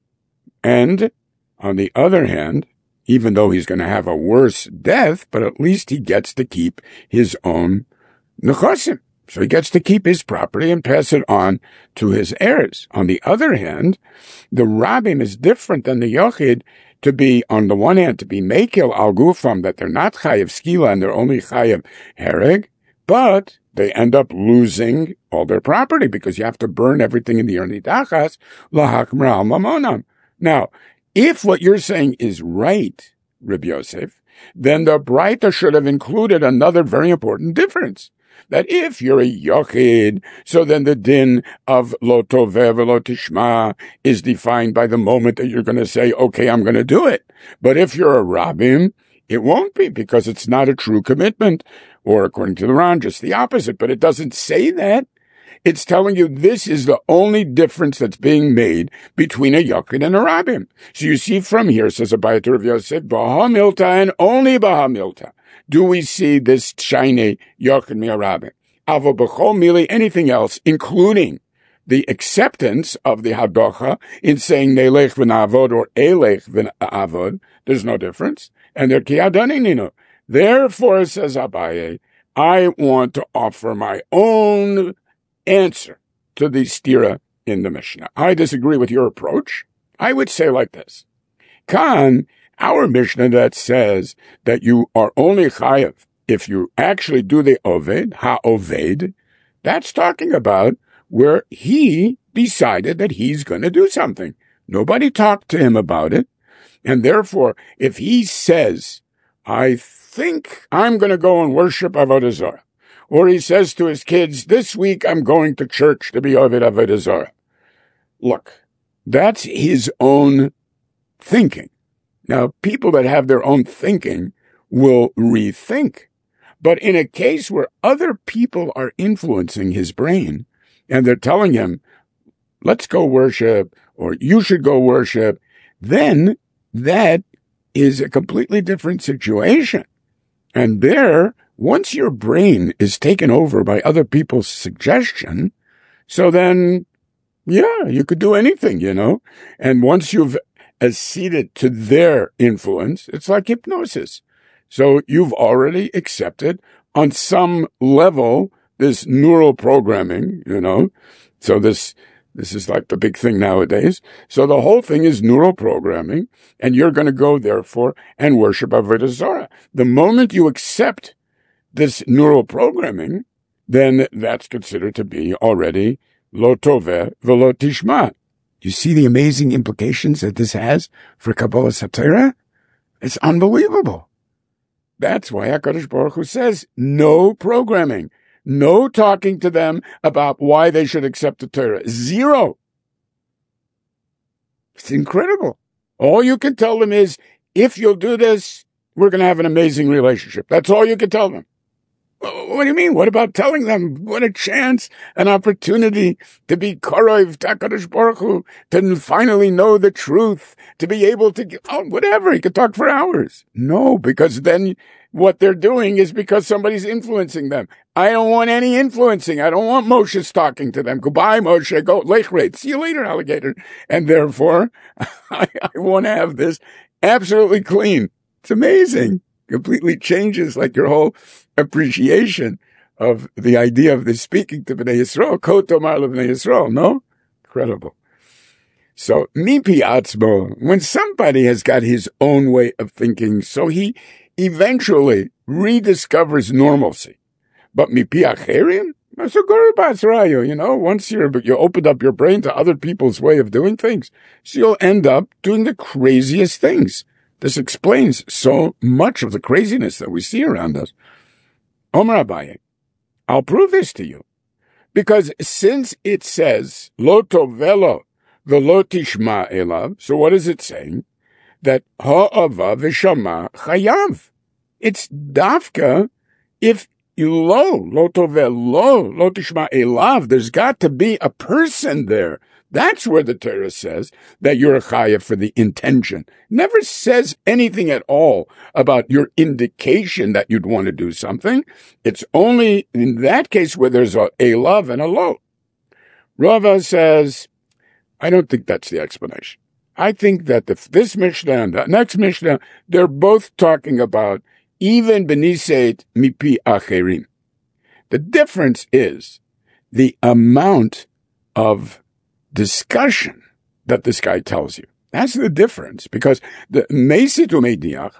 And on the other hand, even though he's going to have a worse death, but at least he gets to keep his own nechosim. So he gets to keep his property and pass it on to his heirs. On the other hand, the Rabim is different than the Yochid to be, on the one hand, to be Mekil al Gufam, that they're not Chayav Skila and they're only Chayav Hereg, but they end up losing all their property because you have to burn everything in the Ir Hanidachas, Lahakmir al Mamonam. Now, if what you're saying is right, Reb Yosef, then the Braita should have included another very important difference. That if you're a Yochid, so then the din of Lo Toveh V'Lo Tishma is defined by the moment that you're going to say, okay, I'm going to do it. But if you're a Rabim, it won't be because it's not a true commitment. Or according to the Ran, just the opposite. But it doesn't say that. It's telling you this is the only difference that's being made between a Yochid and a Rabim. So you see from here, says Abaye to Rav Yosef, Baha Milta and only Baha Milta do we see this shiny Yochid mi'arabim. Avo b'chol mili, anything else, including the acceptance of the Hadocha in saying Nelech v'na'avod or Elech v'na'avod, there's no difference. And they're kiyadani nino. Therefore, says Abaye, I want to offer my own answer to the stira in the Mishnah. I disagree with your approach. I would say like this. Kan, our Mishnah that says that you are only chayav if you actually do the oved, ha-oved, that's talking about where he decided that he's going to do something. Nobody talked to him about it. And therefore, if he says, I think I'm going to go and worship Avodah Zarah, or he says to his kids, this week I'm going to church to be Oved Avodah Zarah. Look, that's his own thinking. Now, people that have their own thinking will rethink. But in a case where other people are influencing his brain and they're telling him, let's go worship, or you should go worship, then that is a completely different situation. And there, once your brain is taken over by other people's suggestion, so then, yeah, you could do anything, you know. And once you've acceded to their influence, it's like hypnosis. So you've already accepted on some level this neural programming, you know. So this this is like the big thing nowadays. So the whole thing is neural programming, and you're going to go, therefore, and worship Avodah Zarah. The moment you accept this neural programming, then that's considered to be already Lo Toveh V'Lo Tishma. You see the amazing implications that this has for Kabbalah Satira? It's unbelievable. That's why HaKadosh Baruch Hu says no programming, no talking to them about why they should accept the Torah. Zero. It's incredible. All you can tell them is, if you'll do this, we're going to have an amazing relationship. That's all you can tell them. What do you mean? What about telling them what a chance, an opportunity to be Korov to HaKadosh Baruch Hu, to finally know the truth, to be able to, oh, whatever, he could talk for hours. No, because then what they're doing is because somebody's influencing them. I don't want any influencing. I don't want Moshe talking to them. Goodbye, Moshe. Go, Lechred. See you later, alligator. And therefore, I, I want to have this absolutely clean. It's amazing. Completely changes like your whole appreciation of the idea of the speaking to Bnei Yisrael, Koto Mar Bnei Yisrael, no? Incredible. So, mipi atzmo, when somebody has got his own way of thinking, so he eventually rediscovers normalcy. But mipi acherim, you know, once you're, you opened up your brain to other people's way of doing things, so you'll end up doing the craziest things. This explains so much of the craziness that we see around us. Omer Abaye, I'll prove this to you. Because since it says, lo tovelo, the lo tishma elav, so what is it saying? That ha'ava v'shama chayav. It's dafka if you lo, lo tovelo, lo tishma elav, there's got to be a person there. That's where the Torah says that you're a chayav for the intention. Never says anything at all about your indication that you'd want to do something. It's only in that case where there's a elav and a lo. Rava says, I don't think that's the explanation. I think that the, this Mishnah and the next Mishnah, they're both talking about even beniseit mipi acherim. The difference is the amount of discussion that this guy tells you. That's the difference, because the meisit umeidiach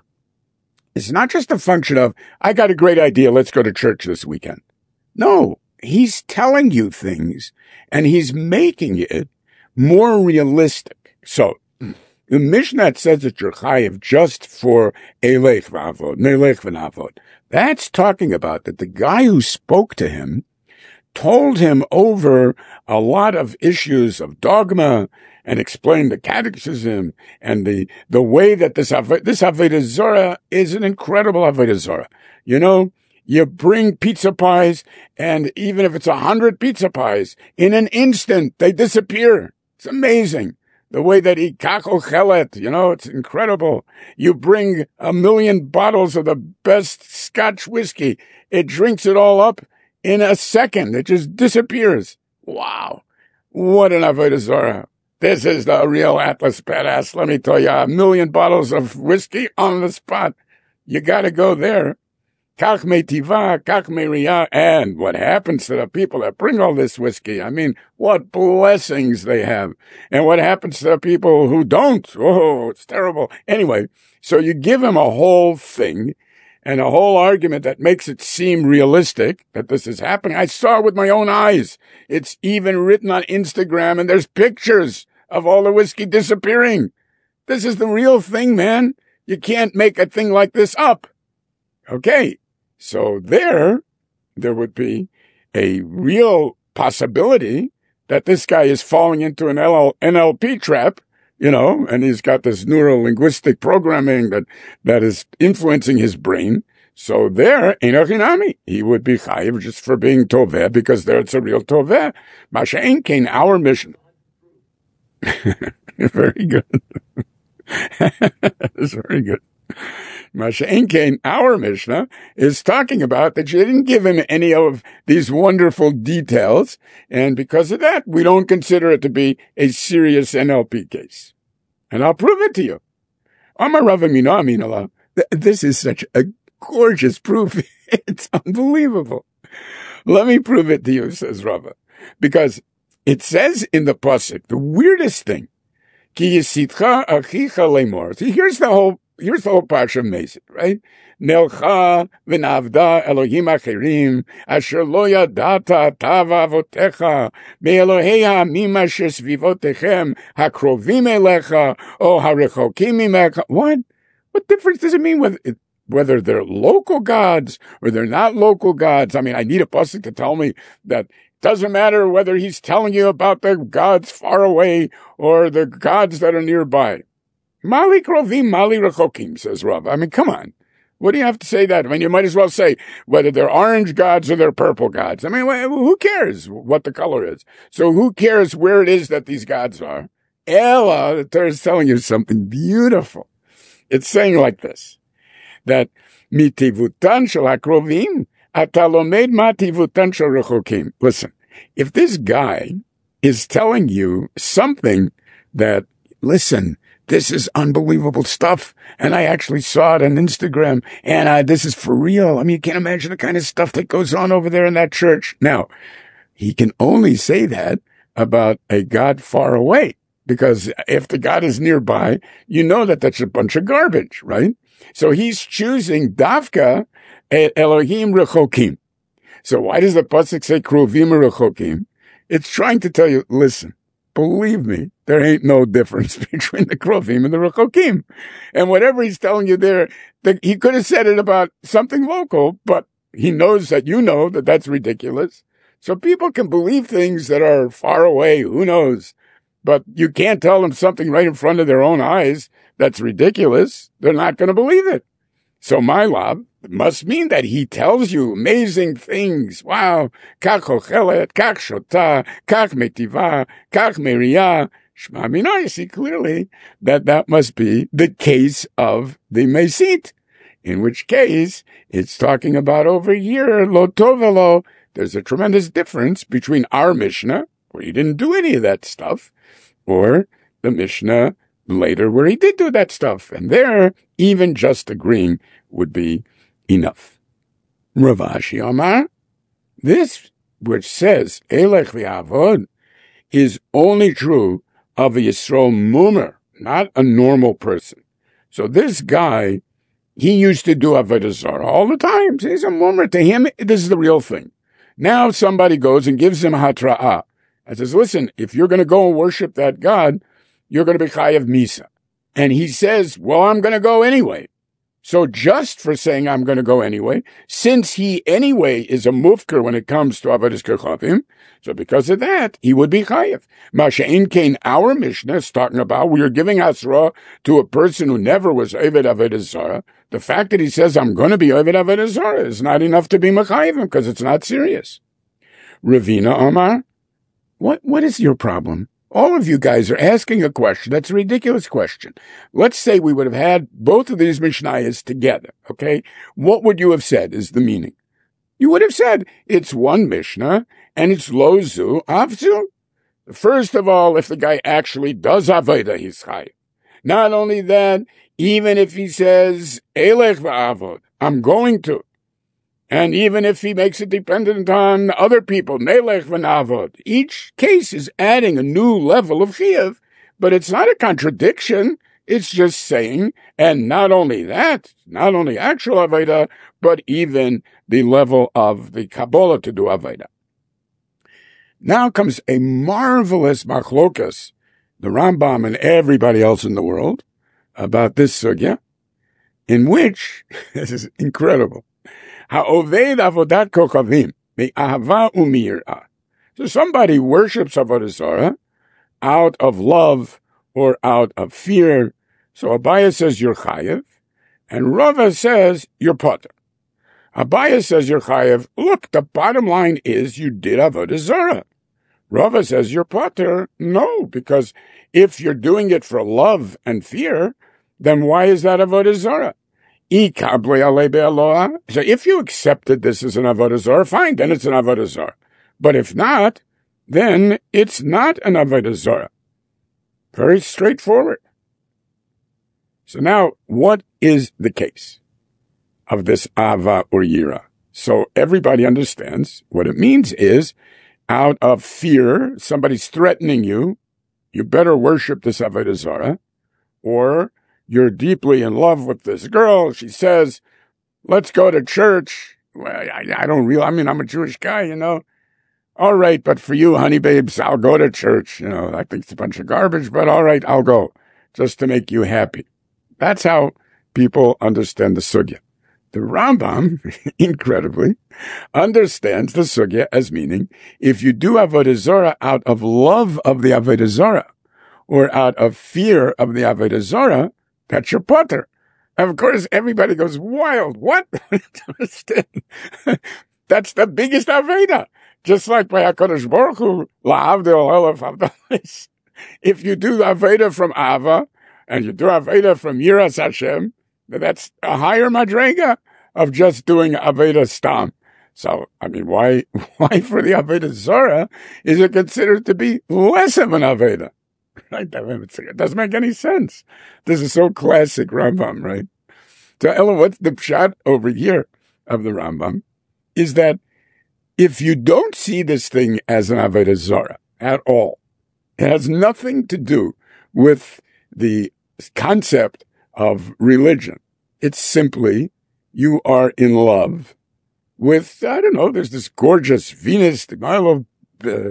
is not just a function of, I got a great idea, let's go to church this weekend. No, he's telling you things, and he's making it more realistic. So, the Mishnah says that you're chayiv just for elech v'avod, nelech v'navod. That's talking about that the guy who spoke to him told him over a lot of issues of dogma and explained the catechism and the, the way that this, this Avodah Zorah is an incredible Avodah Zorah. You know, you bring pizza pies, and even if it's a hundred pizza pies, in an instant, they disappear. It's amazing. The way that he kachochelet, you know, it's incredible. You bring a million bottles of the best Scotch whiskey. It drinks it all up in a second. It just disappears. Wow. What an Avodah Zorah. This is the real Atlas badass. Let me tell you, a million bottles of whiskey on the spot. You gotta go there. Kach metiva, kach meriyah. And what happens to the people that bring all this whiskey? I mean, what blessings they have. And what happens to the people who don't? Oh, it's terrible. Anyway, so you give him a whole thing and a whole argument that makes it seem realistic that this is happening. I saw it with my own eyes. It's even written on Instagram, and there's pictures of all the whiskey disappearing. This is the real thing, man. You can't make a thing like this up. Okay. So there, there would be a real possibility that this guy is falling into an N L P trap, you know, and he's got this neuro-linguistic programming that, that is influencing his brain. So there, Einochinami, he would be chayiv just for being toveh, because there it's a real toveh. Masha'en Kain, our mission. Very good. That's very good. Masha'en Kain, our Mishnah, is talking about that you didn't give him any of these wonderful details, and because of that, we don't consider it to be a serious N L P case. And I'll prove it to you. Amar Rav Amino Aminallah. This is such a gorgeous proof. It's unbelievable. Let me prove it to you, says Rava. Because it says in the pasuk, the weirdest thing, Ki yisitcha achicha lemor. See, here's the whole Here's the whole parsha Meisit, right? Nelcha v'navda Elohim acherim asher lo yadata tava avotecha me'Elohei ha'amim asher svivotechem hakrovim elecha o harechokim mimecha. What? What difference does it mean whether, whether they're local gods or they're not local gods? I mean, I need a pasuk to tell me that it doesn't matter whether he's telling you about the gods far away or the gods that are nearby. Mali krovim, mali rechokim, says Rav. I mean, come on. What do you have to say that? I mean, you might as well say whether they're orange gods or they're purple gods. I mean, who cares what the color is? So who cares where it is that these gods are? Ella, the Torah is telling you something beautiful. It's saying like this, that mitivutan shel hakrovim, ata lomed ma tivutan shel rechokim. Listen, if this guy is telling you something that, listen, this is unbelievable stuff, and I actually saw it on Instagram, and uh, this is for real. I mean, you can't imagine the kind of stuff that goes on over there in that church. Now, he can only say that about a God far away, because if the God is nearby, you know that that's a bunch of garbage, right? So he's choosing Davka Elohim Rechokim. So why does the pasuk say Krovim Rechokim? It's trying to tell you, listen, believe me, there ain't no difference between the Krovim and the Rechokim. And whatever he's telling you there, the, he could have said it about something local, but he knows that you know that that's ridiculous. So people can believe things that are far away, who knows? But you can't tell them something right in front of their own eyes that's ridiculous. They're not going to believe it. So my love must mean that he tells you amazing things. Wow. Kach ochelet, kach shota, kach metiva, kach meriah. Shma mina, you see clearly that that must be the case of the mesit. In which case, it's talking about over here, lo tovelo. There's a tremendous difference between our Mishnah, where he didn't do any of that stuff, or the Mishnah later where he did do that stuff. And there, even just agreeing would be enough. Rav Ashi Amar, this which says, Elech v'avod, is only true of a Yisrael mumer, not a normal person. So this guy, he used to do Avodah Zarah all the time. He's a mumer. To him, this is the real thing. Now somebody goes and gives him hatra'ah and says, listen, if you're going to go and worship that God, you're going to be chayav misa. And he says, well, I'm going to go anyway. So just for saying I'm going to go anyway, since he anyway is a mufker when it comes to avodas kechavim, so because of that, he would be chayav. Masha'in Kain, our Mishnah is talking about we are giving hasra to a person who never was oved avodah zarah. The fact that he says I'm going to be oved avodah zarah is not enough to be mechayavim because it's not serious. Ravina Omar, what what is your problem? All of you guys are asking a question that's a ridiculous question. Let's say we would have had both of these Mishnayos together, okay? What would you have said is the meaning? You would have said, it's one Mishnah, and it's lo zu avzu. First of all, if the guy actually does avodah, he's chayav. Not only that, even if he says, elech v'avod, I'm going to, and even if he makes it dependent on other people, nelech v'navod, each case is adding a new level of chiyuv, but it's not a contradiction. It's just saying, and not only that, not only actual avodah, but even the level of the Kabbalah to do avodah. Now comes a marvelous machlokas, the Rambam and everybody else in the world, about this sugya, in which, this is incredible, ha'oved avodat kochavim, me'ahava u'mir'ah. So somebody worships avodah zarah out of love or out of fear. So Abaye says you're chayev, and Rava says you're potter. Abaye says you're chayev. Look, the bottom line is you did avodah zarah. Rava says you're potter. No, because if you're doing it for love and fear, then why is that avodah zarah? So if you accepted this as an avodah zarah, fine, then it's an avodah zarah. But if not, then it's not an avodah zarah. Very straightforward. So now, what is the case of this ava or yira? So everybody understands what it means is, out of fear, somebody's threatening you, you better worship this avodah zarah, or you're deeply in love with this girl. She says, let's go to church. Well, I, I don't really, I mean, I'm a Jewish guy, you know. All right, but for you, honey babes, I'll go to church. You know, I think it's a bunch of garbage, but all right, I'll go just to make you happy. That's how people understand the sugya. The Rambam, incredibly, understands the sugya as meaning if you do avodah zarah out of love of the avodah zarah or out of fear of the avodah zarah, that's your potter. Of course, everybody goes wild. What? That's the biggest Aveda. Just like by HaKadosh Baruch Hu, la'avdil elef avdalis. If you do Aveda from Ava, and you do Aveda from Yiras Hashem, that's a higher madrega of just doing Aveda Stam. So, I mean, why, why for the Aveda Zarah is it considered to be less of an Aveda? Right? It doesn't make any sense. This is so classic Rambam, right? So, Ella, what's the pshat over here of the Rambam is that if you don't see this thing as an avodah zarah at all, it has nothing to do with the concept of religion. It's simply you are in love with, I don't know, there's this gorgeous Venus, the Milo, uh,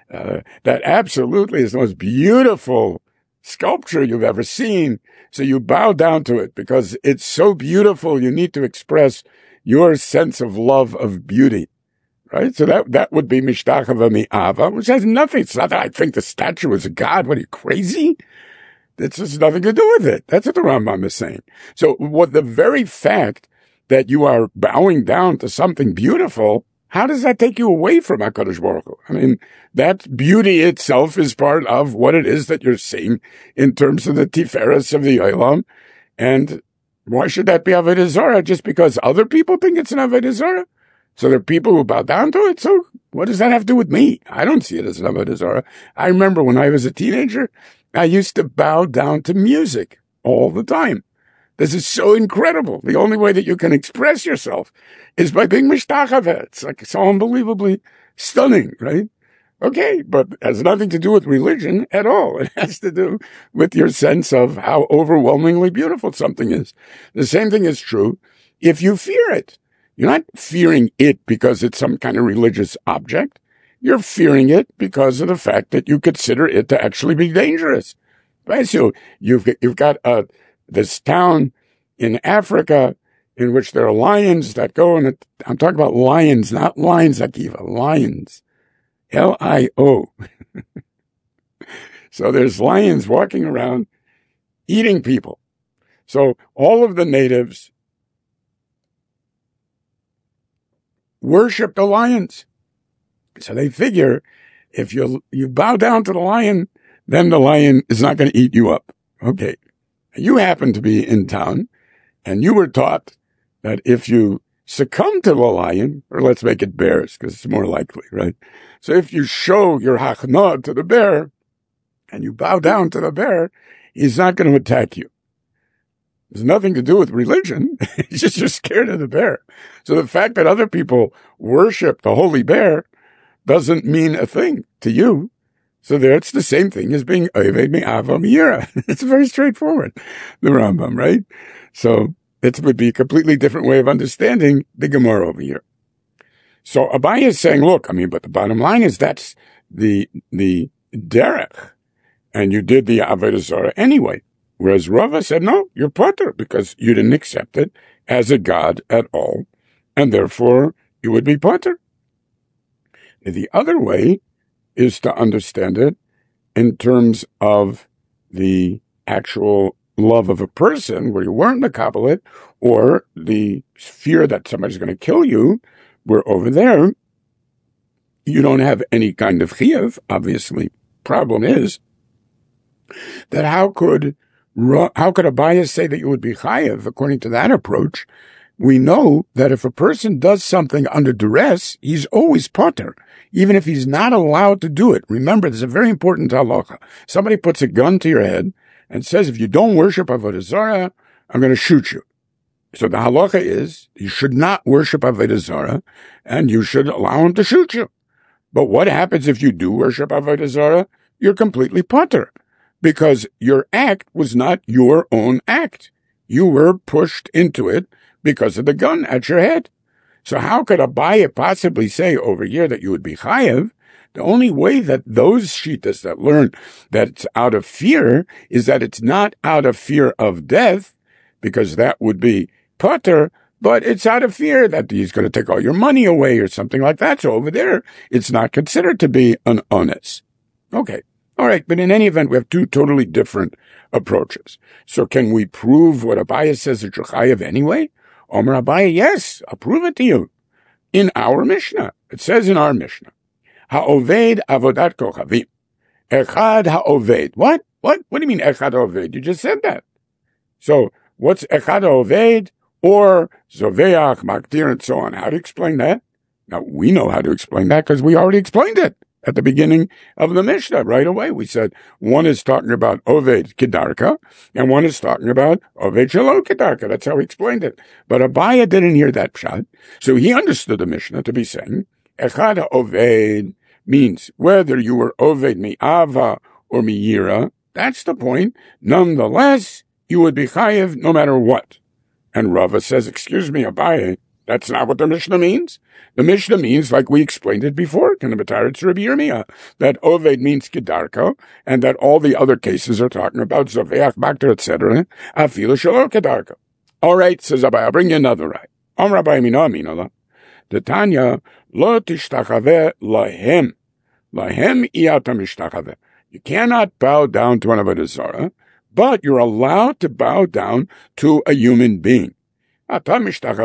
uh, that absolutely is the most beautiful sculpture you've ever seen. So you bow down to it because it's so beautiful. You need to express your sense of love of beauty, right? So that, that would be mishtachava mi'ava, which has nothing. It's not that I think the statue is a god. What, are you crazy? It's just nothing to do with it. That's what the Rambam is saying. So what the very fact that you are bowing down to something beautiful, how does that take you away from HaKadosh Baruch Hu? I mean, that beauty itself is part of what it is that you're seeing in terms of the Tiferes of the Olam. And why should that be Avodah Zarah? Just because other people think it's an Avodah Zarah? So there are people who bow down to it. So what does that have to do with me? I don't see it as an Avodah Zarah. I remember when I was a teenager, I used to bow down to music all the time. This is so incredible. The only way that you can express yourself is by being mishtachava. It's like so unbelievably stunning, right? Okay, but it has nothing to do with religion at all. It has to do with your sense of how overwhelmingly beautiful something is. The same thing is true if you fear it. You're not fearing it because it's some kind of religious object. You're fearing it because of the fact that you consider it to actually be dangerous. Right? So you've, you've got uh, this town in Africa in which there are lions that go, and I'm talking about lions, not lions, Akiva, lions. L I O. So there's lions walking around eating people. So all of the natives worship the lions. So they figure if you you bow down to the lion, then the lion is not going to eat you up. Okay. You happen to be in town, and you were taught that if you succumb to the lion, or let's make it bears, because it's more likely, right? So if you show your hachnah to the bear, and you bow down to the bear, he's not going to attack you. There's nothing to do with religion. It's just you're scared of the bear. So the fact that other people worship the holy bear doesn't mean a thing to you. So there, it's the same thing as being Oved Me'ava Me'ira. It's very straightforward, the Rambam, right? So it would be a completely different way of understanding the Gemara over here. So Abaye is saying, look, I mean, but the bottom line is that's the the derech, and you did the Avodah Zarah anyway. Whereas Rava said, no, you're potter because you didn't accept it as a god at all, and therefore you would be potter. The other way is to understand it in terms of the actual love of a person, where you weren't mekabel it, or the fear that somebody's going to kill you, where over there you don't have any kind of chiyuv. Obviously, problem is that how could how could Abaye say that you would be chayav? According to that approach, we know that if a person does something under duress, he's always potter, even if he's not allowed to do it. Remember, there's a very important halacha. Somebody puts a gun to your head and says, if you don't worship Avodah Zarah, I'm going to shoot you. So the halacha is, you should not worship Avodah Zarah, and you should allow him to shoot you. But what happens if you do worship Avodah Zarah? You're completely potter, because your act was not your own act. You were pushed into it because of the gun at your head. So how could Abaye possibly say over here that you would be chayav? The only way that those shittas that learn that it's out of fear is that it's not out of fear of death, because that would be potter, but it's out of fear that he's going to take all your money away or something like that. So over there, it's not considered to be an onus. Okay. All right. But in any event, we have two totally different approaches. So can we prove what Abaye says that you're chayav anyway? Omer Abaye, yes, I'll prove it to you. In our Mishnah, it says in our Mishnah, Ha'oved avodat kochavim. Echad ha'oved. What? What? What do you mean echad ha'oved? You just said that. So what's echad ha'oved or zoveach, maktir, and so on? How to explain that? Now, we know how to explain that because we already explained it at the beginning of the Mishnah right away. We said one is talking about oved kedarka and one is talking about oved shelo kedarka. That's how we explained it. But Abaye didn't hear that pshat, so he understood the Mishnah to be saying echad ha'oved means whether you were oved mi'ava or mi'ira. That's the point. Nonetheless, you would be chayev no matter what. And Rava says, excuse me, Abaye, That's not what the Mishnah means. The Mishnah means, like we explained it before, that Oved means Kedarko, and that all the other cases are talking about Zoveach, Bakter, et cetera. Afilu Shelo Kedarko. All right, says Abai, I'll bring you another right. Om Rabbi Mino Aminola. The Tanya, Lo Tishtachave Lahem. Lahem Iyata Mishtachave. You cannot bow down to an Avodah Zarah, but you're allowed to bow down to a human being. So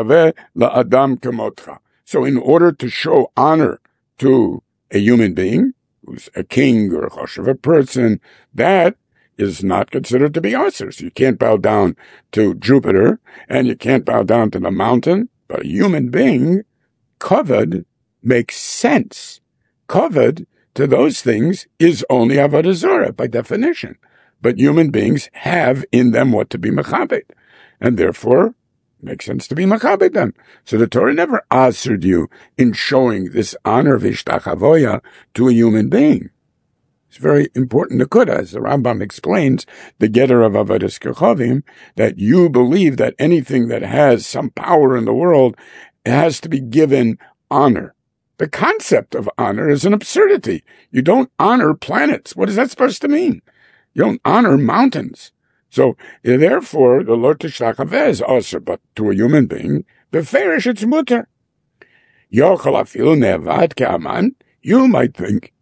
in order to show honor to a human being, who's a king or a choshev, a person, that is not considered to be asur. So you can't bow down to Jupiter, and you can't bow down to the mountain, but a human being, kavod, makes sense. Kavod to those things is only avodah zarah by definition. But human beings have in them what to be mechabed, and therefore makes sense to be mechabed them. So the Torah never asked you in showing this honor of ishtachavoya to a human being. It's very important to Kuda, as the Rambam explains, the getter of avodas kechavim, that you believe that anything that has some power in the world has to be given honor. The concept of honor is an absurdity. You don't honor planets. What is that supposed to mean? You don't honor mountains. So, therefore, the Lord Tishtachaveh is also, but to a human being, beferish it's mutter. Yochel afilu nevad ke'aman, you might think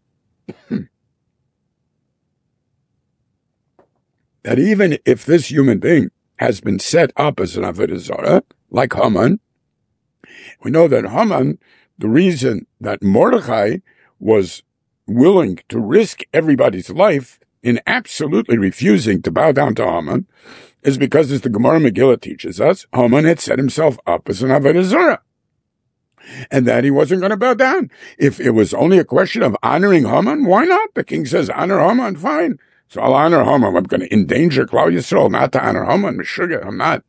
that even if this human being has been set up as an avodah zarah, like Haman, we know that Haman, the reason that Mordechai was willing to risk everybody's life in absolutely refusing to bow down to Haman is because, as the Gemara Megillah teaches us, Haman had set himself up as an avodah zarah, and that he wasn't going to bow down. If it was only a question of honoring Haman, why not? The king says, honor Haman, fine. So I'll honor Haman. I'm going to endanger Klal Yisrael not to honor Haman. Meshuggah, I'm not.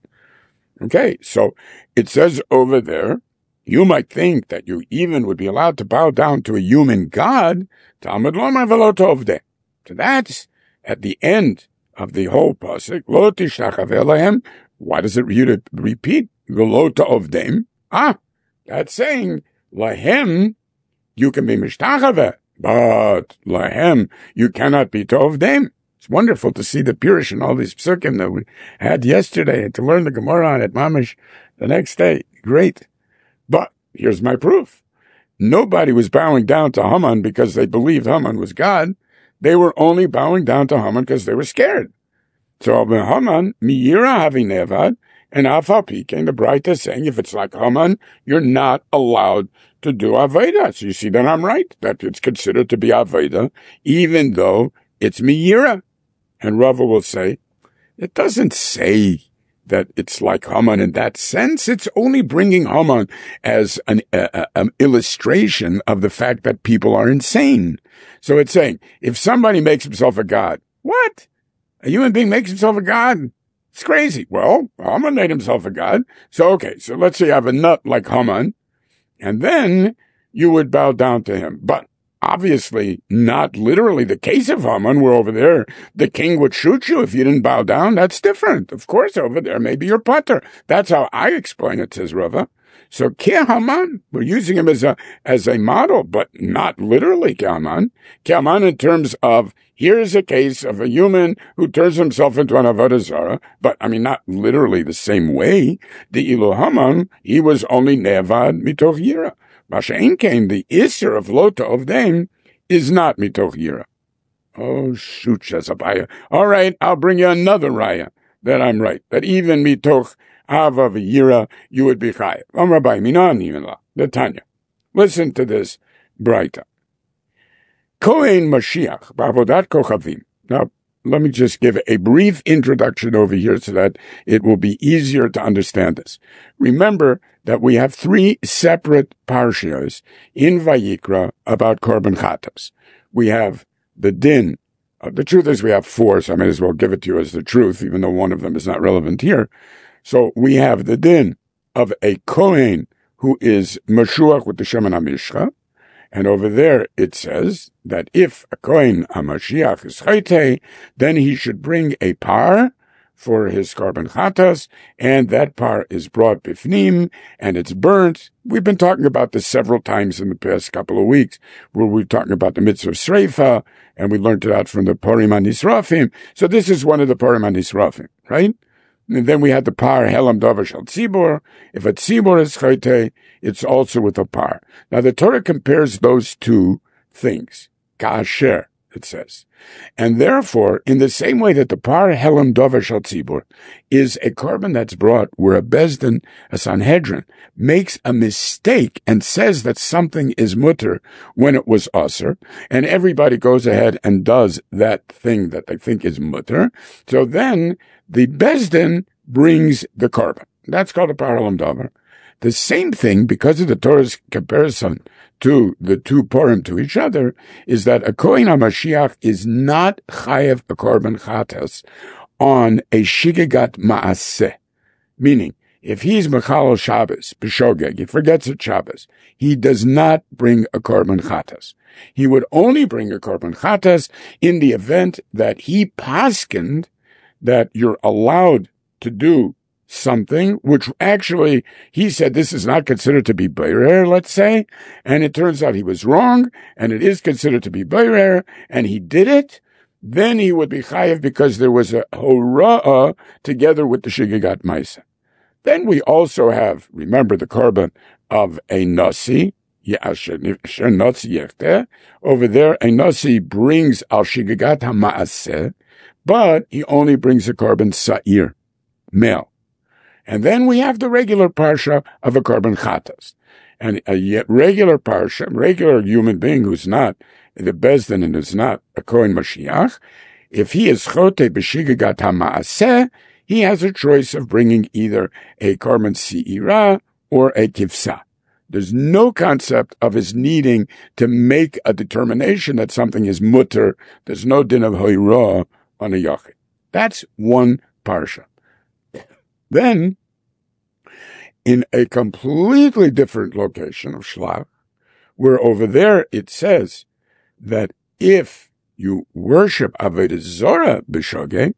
Okay, so it says over there, you might think that you even would be allowed to bow down to a human god. Talmud lomar v'lo tovdeh. So that's at the end of the whole pasuk. Lo tishtachaveh lahem. Why does it repeat? V'lo tovdem. Ah, that's saying lahem you can be mishtachaveh, but lahem you cannot be tovdem. It's wonderful to see the Pirish and all these psukim that we had yesterday, and to learn the Gemara on it, mamish, the next day. Great. But here's my proof. Nobody was bowing down to Haman because they believed Haman was God. They were only bowing down to Haman because they were scared. So Haman, miyira havi nevad, and Afapi came the Braita saying, if it's like Haman, you're not allowed to do Aveda. So you see that I'm right, that it's considered to be Aveda, even though it's miyira. And Rava will say, it doesn't say that it's like Haman in that sense. It's only bringing Haman as an uh, um, illustration of the fact that people are insane. So it's saying, if somebody makes himself a god, what? A human being makes himself a god? It's crazy. Well, Haman made himself a god. So, okay, so let's say you have a nut like Haman, and then you would bow down to him. But obviously, not literally the case of Haman, where over there the king would shoot you if you didn't bow down. That's different. Of course, over there, maybe you're potter. That's how I explain it, says Rava. So, Ki Haman, we're using him as a as a model, but not literally Ki Haman. Ki Haman in terms of, here's a case of a human who turns himself into an avodah zarah, but I mean, not literally the same way. The Ilu Haman, he was only nevad mitoch yira. Masha'in came, the Isser of Lota of them is not mitoch yira. Oh, shoot, Shazabaya. All right, I'll bring you another raya that I'm right, that even mitoch Ava v'yira, you would be chayav. Am Rabbi Minan even la. The Tanya. Listen to this, Braita. Kohen Mashiach, b'avodat kochavim. Now, let me just give a brief introduction over here so that it will be easier to understand this. Remember that we have three separate parshios in Vayikra about Korban Chatas. We have the din. Uh, the truth is we have four, so I may as well give it to you as the truth, even though one of them is not relevant here. So we have the din of a Kohen who is Mashuach with the Shemen HaMishcha, and over there it says that if a Kohen HaMashiach is Chaytei, then he should bring a par for his carbon chatas, and that par is brought bifnim, and it's burnt. We've been talking about this several times in the past couple of weeks, where we're talking about the mitzvah of sreifa, and we learned it out from the Purim HaNisrafim. So this is one of the Purim HaNisrafim, right? And then we had the par helam davar shel tzibor. If a tzibor is chayte, it's also with a par. Now the Torah compares those two things. Ka'asher, it says. And therefore, in the same way that the par helam davar shel tzibor is a carbon that's brought where a Bezdin, a Sanhedrin, makes a mistake and says that something is mutter when it was aser, and everybody goes ahead and does that thing that they think is mutter, so then the Bezdin brings the carbon. That's called a par helam davar. The same thing, because of the Torah's comparison to the two Purim to each other, is that a Kohen HaMashiach is not chayev a carbon chatas on a shigegat ma'aseh. Meaning, if he's Mechalel Shabbos, b'shogeg, he forgets it Shabbos, he does not bring a carbon chatas. He would only bring a carbon chatas in the event that he paskened that you're allowed to do something, which actually, he said this is not considered to be beirer, let's say, and it turns out he was wrong, and it is considered to be beirer, and he did it, then he would be chayev because there was a hora'ah together with the shigegat maisa. Then we also have, remember, the carbon of a nasi. Over there, a nasi brings al shigegat ha'ma'aseh, but he only brings a carbon sa'ir, male. And then we have the regular parsha of a carbon chatas. And a regular parsha, regular human being who's not the Bezdin and is not a Kohen Mashiach, if he is chote b'shigegat ha'ma'aseh, he has a choice of bringing either a carbon se'ira or a kivsa. There's no concept of his needing to make a determination that something is mutter. There's no din of hoira on a yachid. That's one parsha. Then, in a completely different location of Shlach, where over there it says that if you worship Avodah Zorah b'shogeg,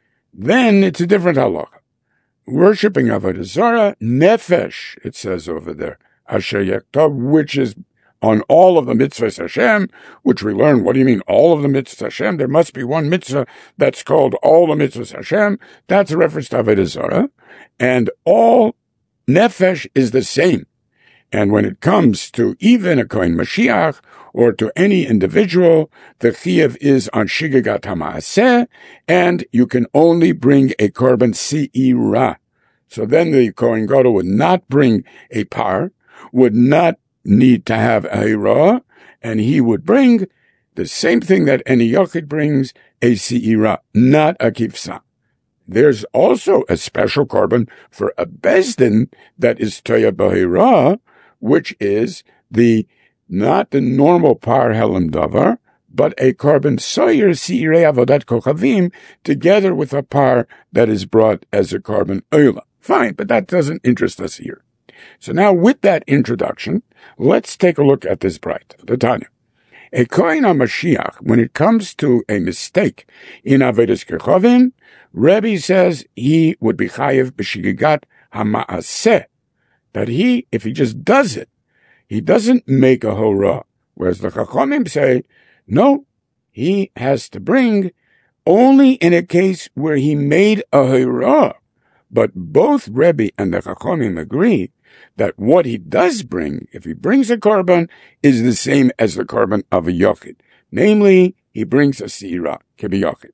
then it's a different halacha. Worshipping Avodah Zorah, nefesh, it says over there, asher yaktov, which is on all of the mitzvahs Hashem, which we learn, what do you mean, all of the mitzvahs Hashem? There must be one mitzvah that's called all the mitzvahs Hashem. That's a reference to Avodah Zorah. And all nefesh is the same. And when it comes to even a Kohen Mashiach or to any individual, the chiyuv is on shigegat ha'ma'aseh, and you can only bring a carbon se'ira. So then the Kohen Gadol would not bring a par, would not need to have a hira, and he would bring the same thing that any yochid brings, a se'ira, not a kivsa. There's also a special carbon for a bezdin that is toya b'hira, which is the not the normal par helam davar, but a carbon soyer se'irei avodat kochavim together with a par that is brought as a carbon oila. Fine, but that doesn't interest us here. So now with that introduction, let's take a look at this bright. The Tanya. A Kohen HaMashiach, when it comes to a mistake in Avodas Kochavim, Rebbe says he would be chayev b'shigegat ha'ma'aseh, that he, if he just does it, he doesn't make a hora. Whereas the Chachamim say, no, he has to bring only in a case where he made a hora. But both Rebbe and the Chachamim agree that what he does bring, if he brings a carbon, is the same as the carbon of a yochid. Namely, he brings a se'ira, kebi yochid.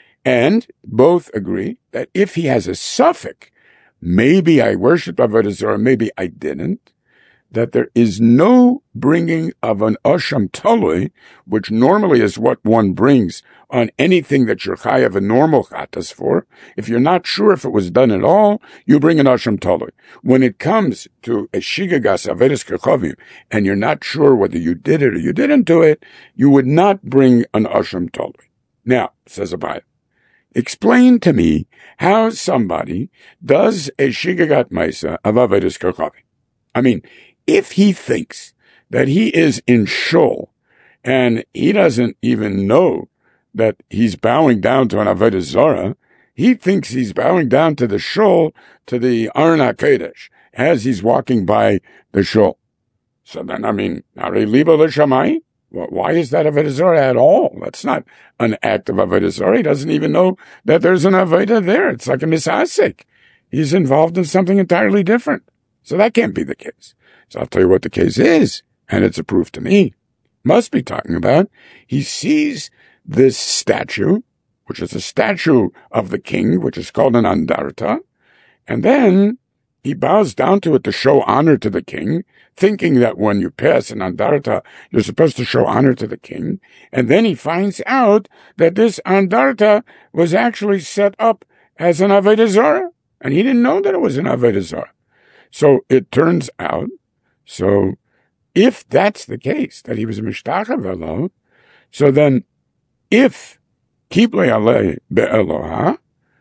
And both agree that if he has a suffix, maybe I worshipped Avodah Zorah, maybe I didn't, that there is no bringing of an asham talui, which normally is what one brings on anything that you're chayav a normal chatas for. If you're not sure if it was done at all, you bring an asham talui. When it comes to a shigagas averes kechavim, and you're not sure whether you did it or you didn't do it, you would not bring an asham talui. Now, says Abaye, explain to me how somebody does a shigagat maisa of averes kechavim. I mean, if he thinks that he is in shul and he doesn't even know that he's bowing down to an Avodah Zorah, he thinks he's bowing down to the shul, to the Aron HaKodesh, as he's walking by the shul. So then, I mean, Ari Liba L'Shamai? Why is that Avodah Zarah at all? That's not an act of Avodah Zarah. He doesn't even know that there's an Avodah there. It's like a misasek. He's involved in something entirely different. So that can't be the case. So I'll tell you what the case is, and it's a proof to me. Must be talking about, he sees this statue, which is a statue of the king, which is called an andarta, and then he bows down to it to show honor to the king, thinking that when you pass an andarta, you're supposed to show honor to the king. And then he finds out that this andarta was actually set up as an Avodah Zarah, and he didn't know that it was an Avodah Zarah. So it turns out, so if that's the case, that he was a Mishtachav Elo, so then if Kiblei Alei Be'eloha,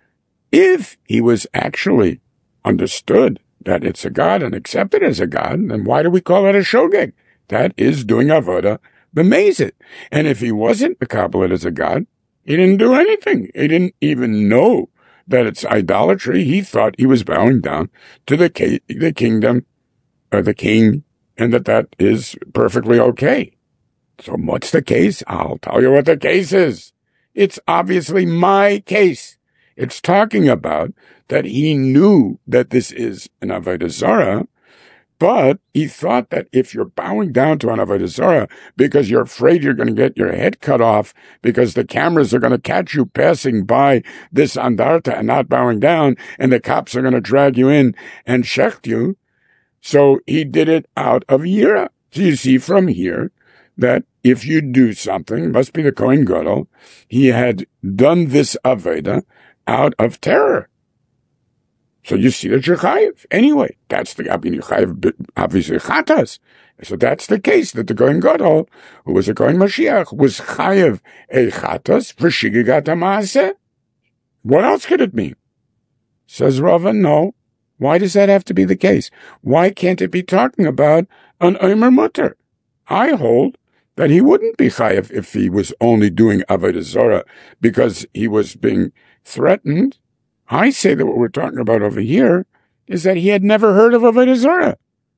if he was actually understood that it's a god and accepted as a god, then why do we call it a shogeg? That is doing avodah b'mezid. And if he wasn't mekabel as a god, he didn't do anything. He didn't even know that it's idolatry. He thought he was bowing down to the ki- the kingdom or the king, and that that is perfectly okay. So what's the case? I'll tell you what the case is. It's obviously my case. It's talking about that he knew that this is an Avodah Zarah, but he thought that if you're bowing down to an Avodah Zarah because you're afraid you're going to get your head cut off because the cameras are going to catch you passing by this andarta and not bowing down, and the cops are going to drag you in and shecht you, so he did it out of yira. So you see from here that if you do something, must be the Kohen Gadol, he had done this Avodah out of terror. So you see that you're chayiv. Anyway, that's the, I mean, you're chayiv, obviously, chatas. So that's the case, that the Kohen Gadol, who was a Kohen Mashiach, was chayiv a chatas for shigigat ha'maaseh. What else could it mean? Says Rava, no. Why does that have to be the case? Why can't it be talking about an omer mutter? I hold that he wouldn't be chayiv if he was only doing avodah zarah because he was being threatened. I say that what we're talking about over here is that he had never heard of avodah zarah.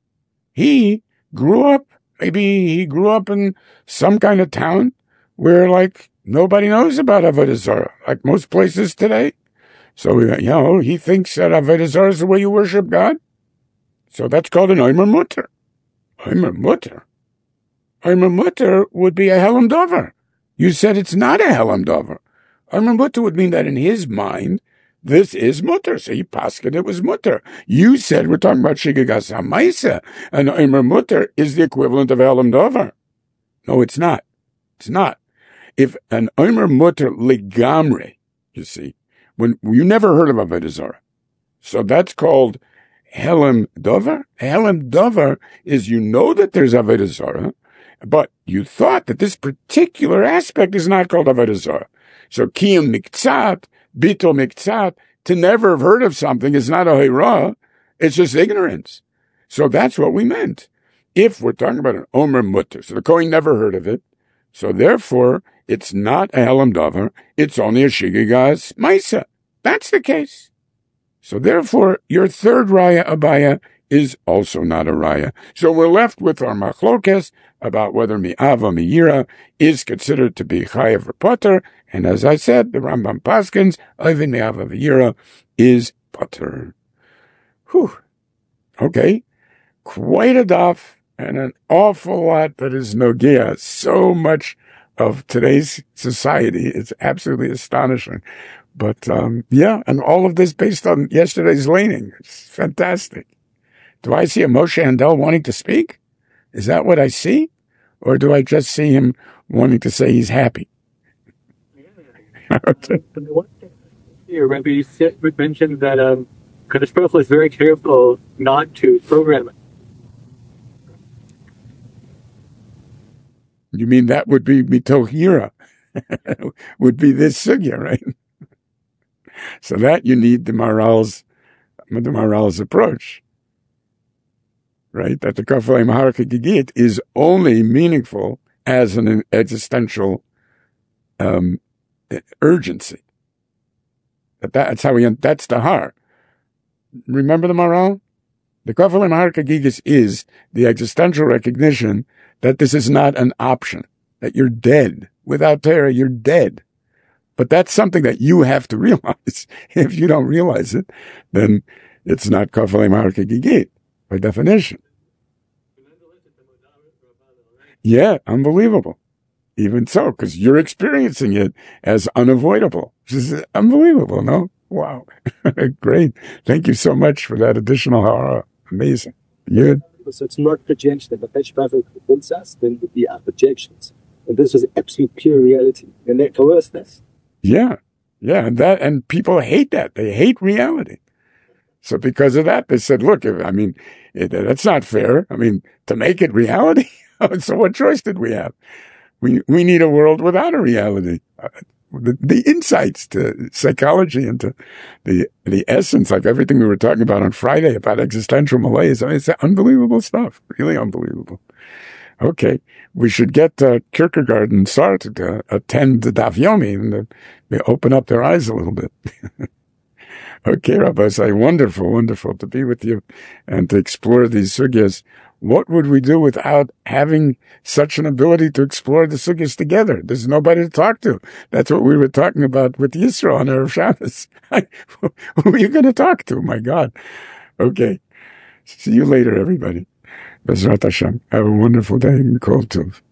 He grew up, maybe he grew up in some kind of town where, like, nobody knows about avodah zarah, like most places today. So, you know, he thinks that avodah zarah is the way you worship God. So that's called an omer mutter. Omer mutter? Omer mutter would be a helam dover. You said it's not a helam dover. Omer mutter would mean that in his mind, this is mutter. So he paskin it was mutter. You said we're talking about shigigas ha'maaseh, and omer mutter is the equivalent of helam dover. No, it's not. It's not. If an omer mutter legamre, you see, when you never heard of avodah zarah, so that's called helam dover. Helam dover is you know that there's avodah zarah, but you thought that this particular aspect is not called avodah zarah. So kiyum miktzat, bittul miktzat, to never have heard of something is not a hira, it's just ignorance. So that's what we meant. If we're talking about an omer mutter, so the Kohen never heard of it, so therefore it's not a helam davar, it's only a shigigas maisa. That's the case. So therefore, your third raya abaya is also not a raya. So we're left with our machlokes about whether mi'ava mi'yira is considered to be chayav or potter, and as I said, the Rambam paskins, even mi'ava mi'yira is potter. Whew. Okay. Quite a daf, and an awful lot that is nogia. So much of today's society. It's absolutely astonishing. But, um, yeah, and all of this based on yesterday's laning. It's fantastic. Do I see a Moshe Handel wanting to speak? Is that what I see? Or do I just see him wanting to say he's happy? Here, Rabbi, you mentioned that um, Kadosh Baruch Hu is very careful not to program it. You mean that would be mitohira? Would be this sugya, right? So that you need the Maharal's, the Maharal's approach, right? That the Kafalei Maharaka Gigit is only meaningful as an existential um, urgency. That, that's how we, that's the har. Remember the moral? The Kafel Har Kagigis is the existential recognition that this is not an option, that you're dead. Without Torah, you're dead. But that's something that you have to realize. If you don't realize it, then it's not Kafel Har Kagigit, by definition. Yeah, unbelievable. Even so, because you're experiencing it as unavoidable. This is unbelievable, no? Wow. Great. Thank you so much for that additional hara. Amazing. Yeah. So it's not projection. But Peshbava wants us, then we are projections. And this was absolute pure reality. And that coerced us. Yeah. Yeah. And that, and people hate that. They hate reality. So because of that, they said, look, I mean, it, that's not fair. I mean, to make it reality. So what choice did we have? We, we need a world without a reality. Uh, the, the insights to psychology and to the, the essence, like everything we were talking about on Friday about existential malaise. I mean, it's unbelievable stuff. Really unbelievable. Okay. We should get uh, Kierkegaard and Sartre to attend the Daf Yomi and the, they open up their eyes a little bit. Okay, Rabbi Say, wonderful, wonderful to be with you and to explore these sugyas. What would we do without having such an ability to explore the sugyas together? There's nobody to talk to. That's what we were talking about with Yisro on Erev Shabbos. Who are you going to talk to? My God. Okay. See you later, everybody. Bezrat Hashem. Have a wonderful day and Kol Tov.